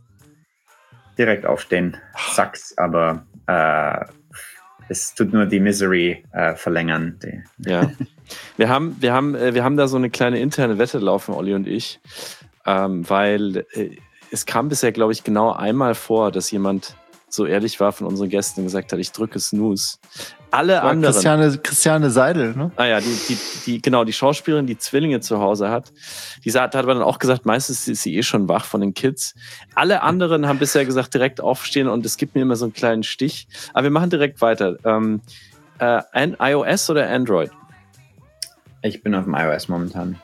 Direkt aufstehen, sucks, aber äh, es tut nur die Misery äh, verlängern. Die. Ja, wir haben, wir haben, äh, wir haben da so eine kleine interne Wette laufen, Olli und ich, ähm, weil äh, es kam bisher, glaube ich, genau einmal vor, dass jemand so ehrlich war von unseren Gästen und gesagt hat, ich drücke Snooze. Alle war anderen. Christiane, Christiane Seidel, ne? Ah ja, die, die, die, genau, die Schauspielerin, die Zwillinge zu Hause hat, die hat aber dann auch gesagt, meistens ist sie eh schon wach von den Kids. Alle anderen haben bisher gesagt, direkt aufstehen und es gibt mir immer so einen kleinen Stich. Aber wir machen direkt weiter. Ähm, äh, iOS oder Android? Ich bin auf dem iOS momentan.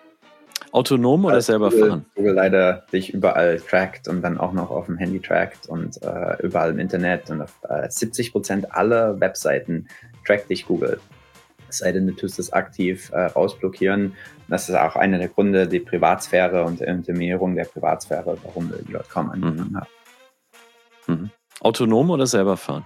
Autonom oder also selber Google, fahren? Google leider dich überall trackt und dann auch noch auf dem Handy trackt und äh, überall im Internet und auf äh, siebzig Prozent aller Webseiten trackt dich Google. Es sei denn, du tust das aktiv äh, rausblockieren. Das ist auch einer der Gründe, die Privatsphäre und die Interminierung der Privatsphäre, warum wir die .com angefangen mhm. haben. Mhm. Autonom oder selber fahren?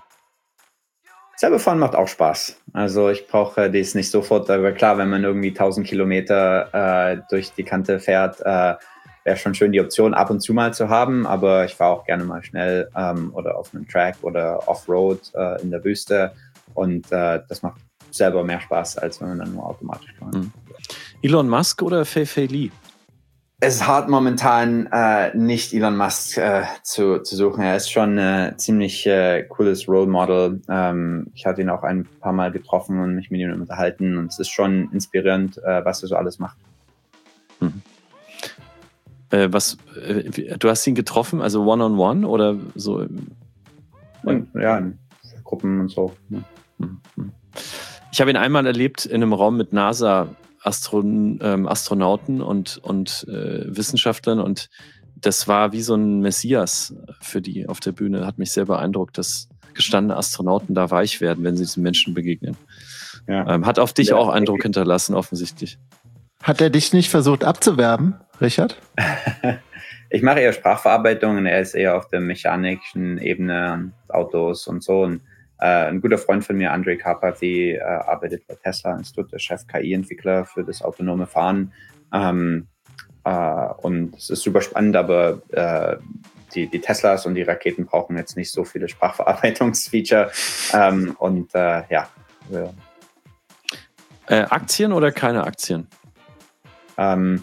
Selber fahren macht auch Spaß. Also ich brauche dies nicht sofort, aber klar, wenn man irgendwie tausend Kilometer äh, durch die Kante fährt, äh, wäre schon schön, die Option ab und zu mal zu haben, aber ich fahre auch gerne mal schnell ähm, oder auf einem Track oder Offroad äh, in der Wüste und äh, das macht selber mehr Spaß, als wenn man dann nur automatisch fährt. Mhm. Elon Musk oder Fei Fei Li? Es ist hart momentan äh, nicht Elon Musk äh, zu, zu suchen. Er ist schon ein äh, ziemlich äh, cooles Role Model. Ähm, ich hatte ihn auch ein paar Mal getroffen und mich mit ihm unterhalten und es ist schon inspirierend, äh, was er so alles macht. Mhm. Äh, was, äh, du hast ihn getroffen, also one-on-one oder so? Und, ja, in Gruppen und so. Ja. Ich habe ihn einmal erlebt in einem Raum mit NASA-Astronauten ähm, Astronauten und, und äh, Wissenschaftlern und das war wie so ein Messias für die auf der Bühne. Hat mich sehr beeindruckt, dass gestandene Astronauten da weich werden, wenn sie diesen Menschen begegnen. Ja. Ähm, hat auf dich Ja. auch Eindruck hinterlassen, offensichtlich. Hat er dich nicht versucht abzuwerben, Richard? Ich mache eher Sprachverarbeitung und er ist eher auf der mechanischen Ebene, Autos und so. Und äh, ein guter Freund von mir, Andrej Karpathy, äh, arbeitet bei Tesla, ist dort der Chef K I-Entwickler für das autonome Fahren. Ähm, äh, und es ist super spannend, aber äh, die, die Teslas und die Raketen brauchen jetzt nicht so viele Sprachverarbeitungsfeature. Ähm, und äh, ja. ja. Äh, Aktien oder keine Aktien? Ähm,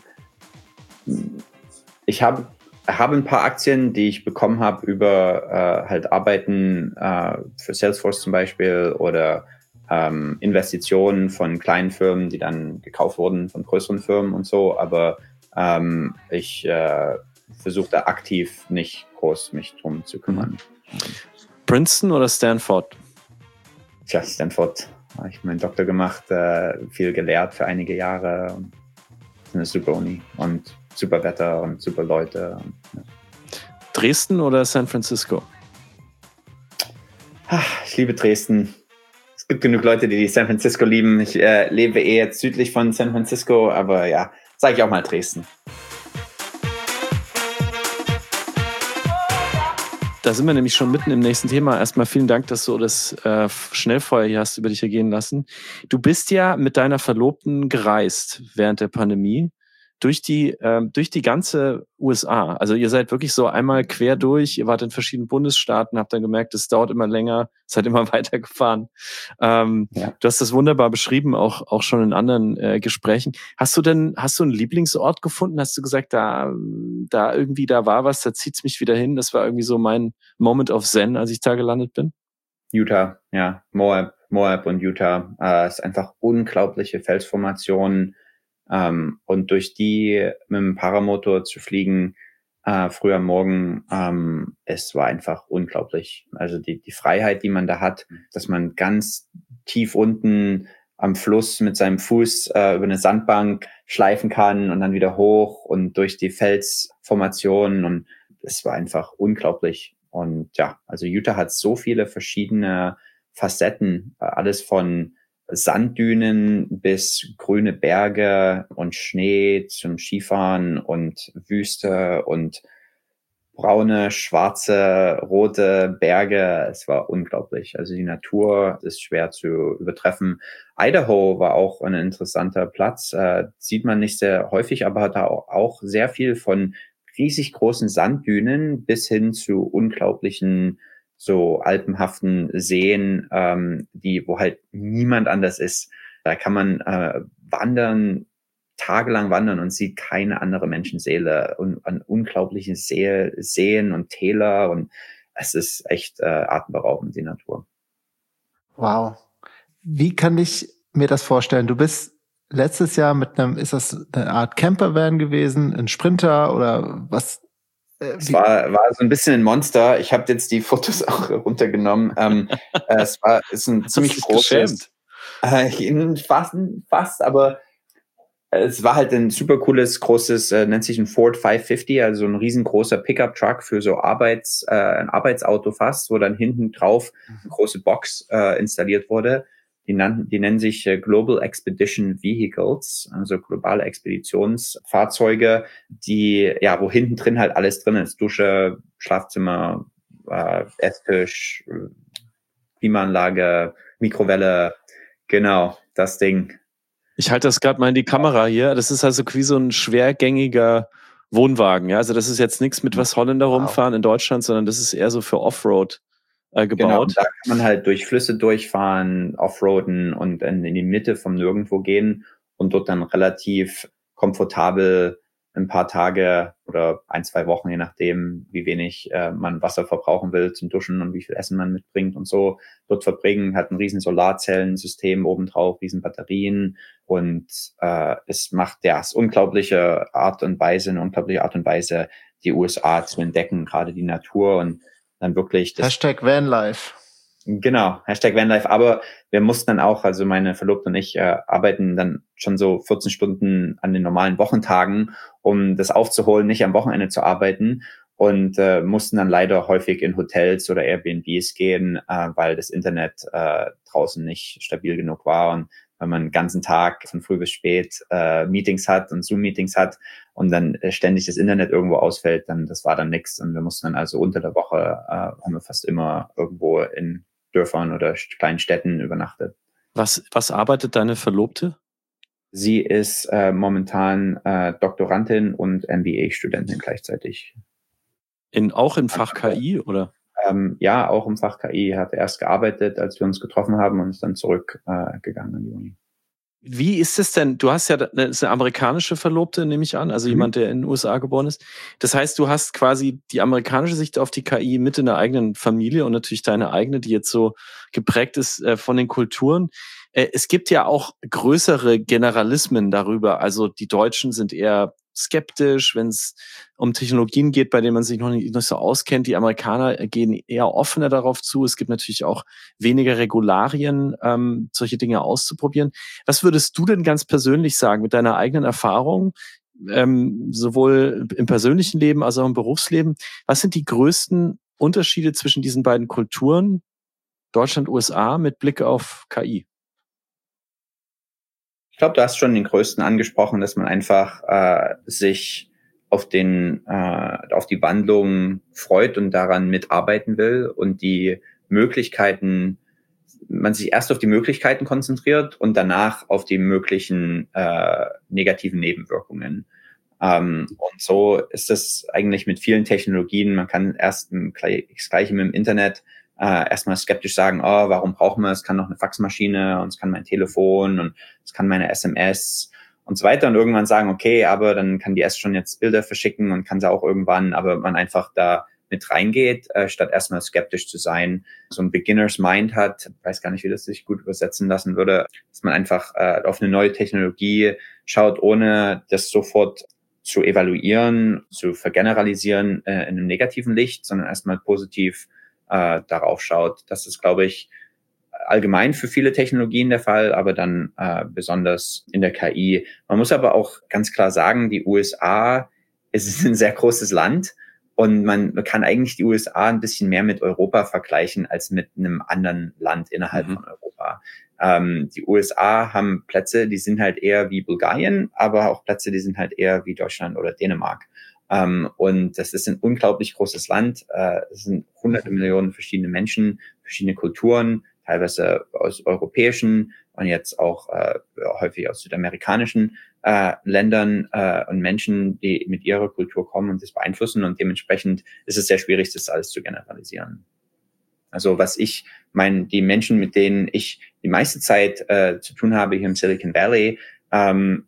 ich habe habe ein paar Aktien, die ich bekommen habe über äh, halt Arbeiten äh, für Salesforce zum Beispiel oder ähm, Investitionen von kleinen Firmen, die dann gekauft wurden von größeren Firmen und so. Aber ähm, ich äh, versuche da aktiv nicht groß mich drum zu kümmern. Princeton oder Stanford? Tja, Stanford. Habe ich meinen Doktor gemacht, äh, viel gelehrt für einige Jahre. Das ist eine super Uni und super Wetter und super Leute. Und, ja. Dresden oder San Francisco? Ach, ich liebe Dresden. Es gibt genug Leute, die San Francisco lieben. Ich äh, lebe eh jetzt südlich von San Francisco, aber ja, sage ich auch mal Dresden. Da sind wir nämlich schon mitten im nächsten Thema. Erstmal vielen Dank, dass du das äh, Schnellfeuer hier hast über dich ergehen lassen. Du bist ja mit deiner Verlobten gereist während der Pandemie durch die, ähm, durch die ganze U S A. Also ihr seid wirklich so einmal quer durch, ihr wart in verschiedenen Bundesstaaten, habt dann gemerkt, es dauert immer länger, seid immer weitergefahren. Ähm, Ja. Du hast das wunderbar beschrieben, auch, auch schon in anderen äh, Gesprächen. Hast du denn, hast du einen Lieblingsort gefunden? Hast du gesagt, da, da irgendwie, da war was, da zieht's mich wieder hin? Das war irgendwie so mein Moment of Zen, als ich da gelandet bin. Utah, ja, Moab, Moab und Utah. Äh, ist einfach unglaubliche Felsformationen. Ähm, und durch die mit dem Paramotor zu fliegen, äh, früh am Morgen, ähm, es war einfach unglaublich. Also die, die Freiheit, die man da hat, dass man ganz tief unten am Fluss mit seinem Fuß äh, über eine Sandbank schleifen kann und dann wieder hoch und durch die Felsformationen. Und es war einfach unglaublich. Und ja, also Utah hat so viele verschiedene Facetten, alles von Sanddünen bis grüne Berge und Schnee zum Skifahren und Wüste und braune, schwarze, rote Berge. Es war unglaublich. Also die Natur ist schwer zu übertreffen. Idaho war auch ein interessanter Platz. Äh, sieht man nicht sehr häufig, aber hat da auch sehr viel von riesig großen Sanddünen bis hin zu unglaublichen so alpenhaften Seen, ähm, die, wo halt niemand anders ist. Da kann man äh, wandern, tagelang wandern und sieht keine andere Menschenseele und an unglaublichen See, Seen und Täler und es ist echt äh, atemberaubend, die Natur. Wow. Wie kann ich mir das vorstellen? Du bist letztes Jahr mit einem, ist das eine Art Campervan gewesen, ein Sprinter oder was? Es war, war so ein bisschen ein Monster. Ich habe jetzt die Fotos auch runtergenommen. Ähm, äh, es war ist ein ziemlich großes. Äh, fast, fast, aber es war halt ein super cooles, großes, äh, nennt sich ein Ford fünfhundertfünfzig, also ein riesengroßer Pickup-Truck für so Arbeits, äh, ein Arbeitsauto fast, wo dann hinten drauf eine große Box äh, installiert wurde. Die, nannten, die nennen sich äh, Global Expedition Vehicles, also globale Expeditionsfahrzeuge, die, ja, wo hinten drin halt alles drin ist. Dusche, Schlafzimmer, äh, Esstisch, Klimaanlage, Mikrowelle, genau, das Ding. Ich halte das gerade mal in die Kamera hier. Das ist also wie so ein schwergängiger Wohnwagen. Ja? Also das ist jetzt nichts, mit was Holländer wow. rumfahren in Deutschland, sondern das ist eher so für Offroad äh, gebaut. Genau, da kann man halt durch Flüsse durchfahren, offroaden und in, in die Mitte vom Nirgendwo gehen und dort dann relativ komfortabel ein paar Tage oder ein, zwei Wochen, je nachdem, wie wenig äh, man Wasser verbrauchen will zum Duschen und wie viel Essen man mitbringt und so, dort verbringen, hat ein riesen Solarzellensystem obendrauf, riesen Batterien und äh, es macht ja es unglaubliche Art und Weise, eine unglaubliche Art und Weise, die U S A zu entdecken, gerade die Natur und dann wirklich das Hashtag Vanlife. Genau, Hashtag Vanlife. Aber wir mussten dann auch, also meine Verlobte und ich äh, arbeiten dann schon so vierzehn Stunden an den normalen Wochentagen, um das aufzuholen, nicht am Wochenende zu arbeiten und äh, mussten dann leider häufig in Hotels oder Airbnbs gehen, äh, weil das Internet äh, draußen nicht stabil genug war und wenn man den ganzen Tag von früh bis spät äh, Meetings hat und Zoom-Meetings hat und dann äh, ständig das Internet irgendwo ausfällt, dann das war dann nichts und wir mussten dann also unter der Woche äh, haben wir fast immer irgendwo in Dörfern oder kleinen Städten übernachtet. Was, was arbeitet deine Verlobte? Sie ist äh, momentan äh, Doktorandin und M B A-Studentin gleichzeitig. In, auch im Fach K I, oder? Ähm, ja, auch im Fach K I. Hat erst gearbeitet, als wir uns getroffen haben und ist dann zurückgegangen äh, an die Uni. Wie ist es denn? Du hast ja eine, ist eine amerikanische Verlobte, nehme ich an, also mhm. jemand, der in den U S A geboren ist. Das heißt, du hast quasi die amerikanische Sicht auf die K I mit in der eigenen Familie und natürlich deine eigene, die jetzt so geprägt ist äh, von den Kulturen. Äh, es gibt ja auch größere Generalismen darüber. Also die Deutschen sind eher skeptisch, wenn es um Technologien geht, bei denen man sich noch nicht, nicht so auskennt. Die Amerikaner gehen eher offener darauf zu. Es gibt natürlich auch weniger Regularien, ähm, solche Dinge auszuprobieren. Was würdest du denn ganz persönlich sagen mit deiner eigenen Erfahrung, ähm, sowohl im persönlichen Leben als auch im Berufsleben? Was sind die größten Unterschiede zwischen diesen beiden Kulturen, Deutschland, U S A, mit Blick auf K I? Ich glaube, du hast schon den größten angesprochen, dass man einfach äh, sich auf den äh, auf die Wandlung freut und daran mitarbeiten will und die Möglichkeiten, man sich erst auf die Möglichkeiten konzentriert und danach auf die möglichen äh, negativen Nebenwirkungen. Ähm, und so ist es eigentlich mit vielen Technologien. Man kann erst im, das Gleiche mit dem Internet äh, erstmal skeptisch sagen, oh, warum brauchen wir es? Es kann noch eine Faxmaschine und es kann mein Telefon und es kann meine S M S und so weiter. Und irgendwann sagen, okay, aber dann kann die erst schon jetzt Bilder verschicken und kann sie auch irgendwann, aber man einfach da mit reingeht, äh, statt erstmal skeptisch zu sein, so ein Beginner's Mind hat, ich weiß gar nicht, wie das sich gut übersetzen lassen würde, dass man einfach äh, auf eine neue Technologie schaut, ohne das sofort zu evaluieren, zu vergeneralisieren äh, in einem negativen Licht, sondern erstmal positiv äh, darauf schaut. Das ist, glaube ich, allgemein für viele Technologien der Fall, aber dann äh, besonders in der K I. Man muss aber auch ganz klar sagen, die U S A ist ein sehr großes Land und man kann eigentlich die U S A ein bisschen mehr mit Europa vergleichen als mit einem anderen Land innerhalb mhm. von Europa. Ähm, die U S A haben Plätze, die sind halt eher wie Bulgarien, aber auch Plätze, die sind halt eher wie Deutschland oder Dänemark. Um, und das ist ein unglaublich großes Land. Uh, es sind hunderte Millionen verschiedene Menschen, verschiedene Kulturen, teilweise aus europäischen und jetzt auch uh, häufig aus südamerikanischen uh, Ländern uh, und Menschen, die mit ihrer Kultur kommen und das beeinflussen. Und dementsprechend ist es sehr schwierig, das alles zu generalisieren. Also was ich meine, die Menschen, mit denen ich die meiste Zeit uh, zu tun habe hier im Silicon Valley, um,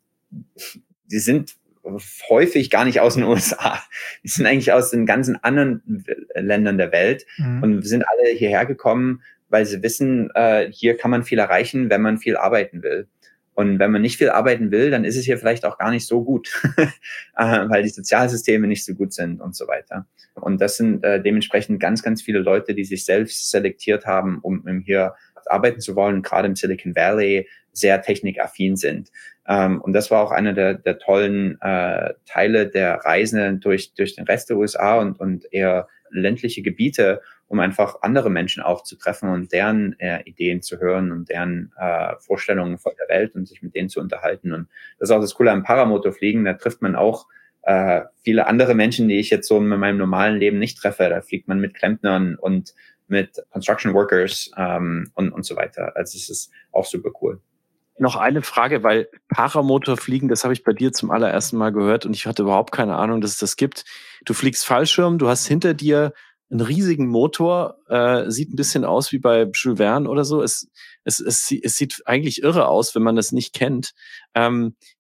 die sind häufig gar nicht aus den U S A. Die sind eigentlich aus den ganzen anderen Ländern der Welt mhm. und sind alle hierher gekommen, weil sie wissen, äh, hier kann man viel erreichen, wenn man viel arbeiten will. Und wenn man nicht viel arbeiten will, dann ist es hier vielleicht auch gar nicht so gut, äh, weil die Sozialsysteme nicht so gut sind und so weiter. Und das sind äh, dementsprechend ganz, ganz viele Leute, die sich selbst selektiert haben, um, um hier arbeiten zu wollen, gerade im Silicon Valley sehr technikaffin sind. Um, und das war auch einer der, der tollen äh, Teile der Reise durch, durch den Rest der U S A und, und eher ländliche Gebiete, um einfach andere Menschen aufzutreffen und deren äh, Ideen zu hören und deren äh, Vorstellungen von der Welt und sich mit denen zu unterhalten. Und das ist auch das Coole am Paramotorfliegen, da trifft man auch äh, viele andere Menschen, die ich jetzt so in meinem normalen Leben nicht treffe. Da fliegt man mit Klempnern und mit Construction Workers ähm, und, und so weiter. Also es ist auch super cool. Noch eine Frage, weil Paramotorfliegen, das habe ich bei dir zum allerersten Mal gehört und ich hatte überhaupt keine Ahnung, dass es das gibt. Du fliegst Fallschirm, du hast hinter dir einen riesigen Motor, äh, sieht ein bisschen aus wie bei Jules Verne oder so. Es, es, es, es sieht eigentlich irre aus, wenn man das nicht kennt. Ähm,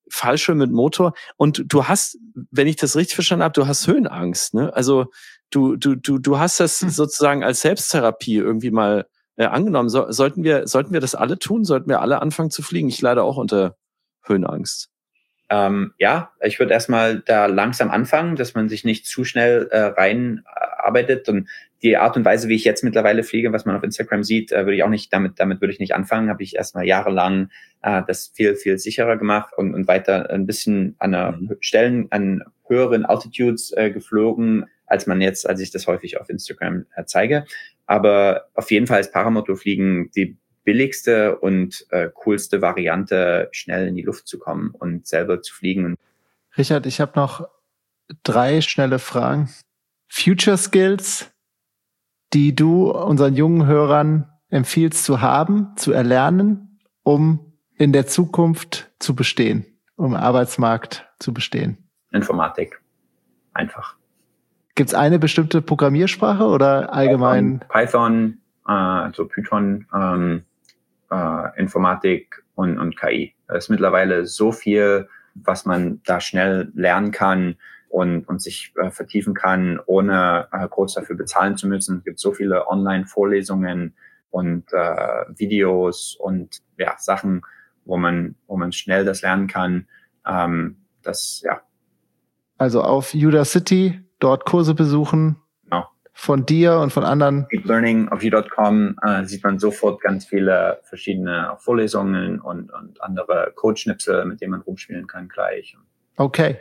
Fallschirm mit Motor. Und du hast, wenn ich das richtig verstanden habe, du hast Höhenangst, ne? Also du, du, du, du hast das hm. sozusagen als Selbsttherapie irgendwie mal äh, angenommen. So, sollten wir, sollten wir das alle tun? Sollten wir alle anfangen zu fliegen? Ich leide auch unter Höhenangst. Ähm, ja, ich würde erstmal da langsam anfangen, dass man sich nicht zu schnell äh, reinarbeitet. Und die Art und Weise, wie ich jetzt mittlerweile fliege, was man auf Instagram sieht, äh, würde ich auch nicht, damit damit würde ich nicht anfangen. Habe ich erstmal jahrelang äh, das viel, viel sicherer gemacht und, und weiter ein bisschen an einer mhm. Stellen, an höheren Altitudes äh, geflogen, als man jetzt, als ich das häufig auf Instagram äh, zeige. Aber auf jeden Fall ist Paramotorfliegen die billigste und äh, coolste Variante, schnell in die Luft zu kommen und selber zu fliegen. Richard, ich habe noch drei schnelle Fragen. Future Skills, die du unseren jungen Hörern empfiehlst zu haben, zu erlernen, um in der Zukunft zu bestehen, um im Arbeitsmarkt zu bestehen? Informatik. Einfach. Gibt es eine bestimmte Programmiersprache oder allgemein? Python, Python äh, also Python, ähm, äh, Informatik und, und K I. Es ist mittlerweile so viel, was man da schnell lernen kann und, und sich äh, vertiefen kann, ohne äh, groß dafür bezahlen zu müssen. Es gibt so viele Online-Vorlesungen und äh, Videos und ja, Sachen, wo man, wo man schnell das lernen kann. Ähm, das, ja. Also auf Udacity, dort Kurse besuchen. Genau. Von dir und von anderen. Deep Learning auf u Punkt com äh, sieht man sofort ganz viele verschiedene Vorlesungen und, und andere Codeschnipsel, mit denen man rumspielen kann gleich. Okay.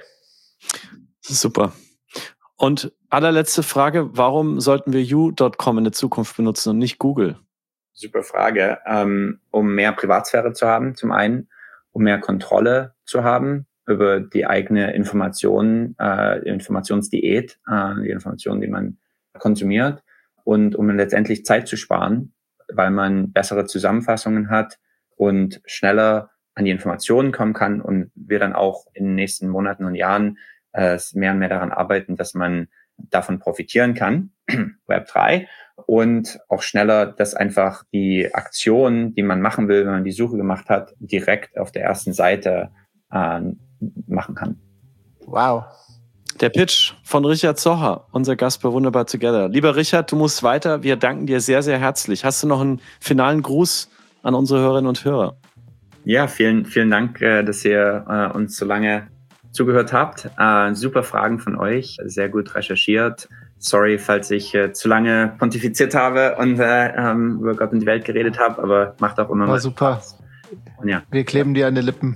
Super. Und allerletzte Frage, warum sollten wir u Punkt com in der Zukunft benutzen und nicht Google? Super Frage. Ähm, um mehr Privatsphäre zu haben, zum einen, um mehr Kontrolle zu haben über die eigene Information, äh, Informationsdiät, äh, die Informationen, die man konsumiert, und um letztendlich Zeit zu sparen, weil man bessere Zusammenfassungen hat und schneller an die Informationen kommen kann, und wir dann auch in den nächsten Monaten und Jahren äh, mehr und mehr daran arbeiten, dass man davon profitieren kann, Web drei, und auch schneller, dass einfach die Aktion, die man machen will, wenn man die Suche gemacht hat, direkt auf der ersten Seite äh, machen kann. Wow. Der Pitch von Richard Zocher, unser Gast bei Wunderbar Together. Lieber Richard, du musst weiter. Wir danken dir sehr, sehr herzlich. Hast du noch einen finalen Gruß an unsere Hörerinnen und Hörer? Ja, vielen, vielen Dank, dass ihr äh, uns so lange zugehört habt. Äh, super Fragen von euch, sehr gut recherchiert. Sorry, falls ich äh, zu lange pontifiziert habe und äh, ähm, über Gott und die Welt geredet habe, aber macht auch immer War mal super. Spaß. Und ja. Wir kleben dir an die Lippen.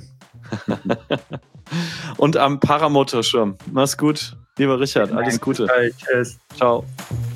Und am Paramotorschirm. Mach's gut, lieber Richard. Alles Gute. Tschüss. Ciao.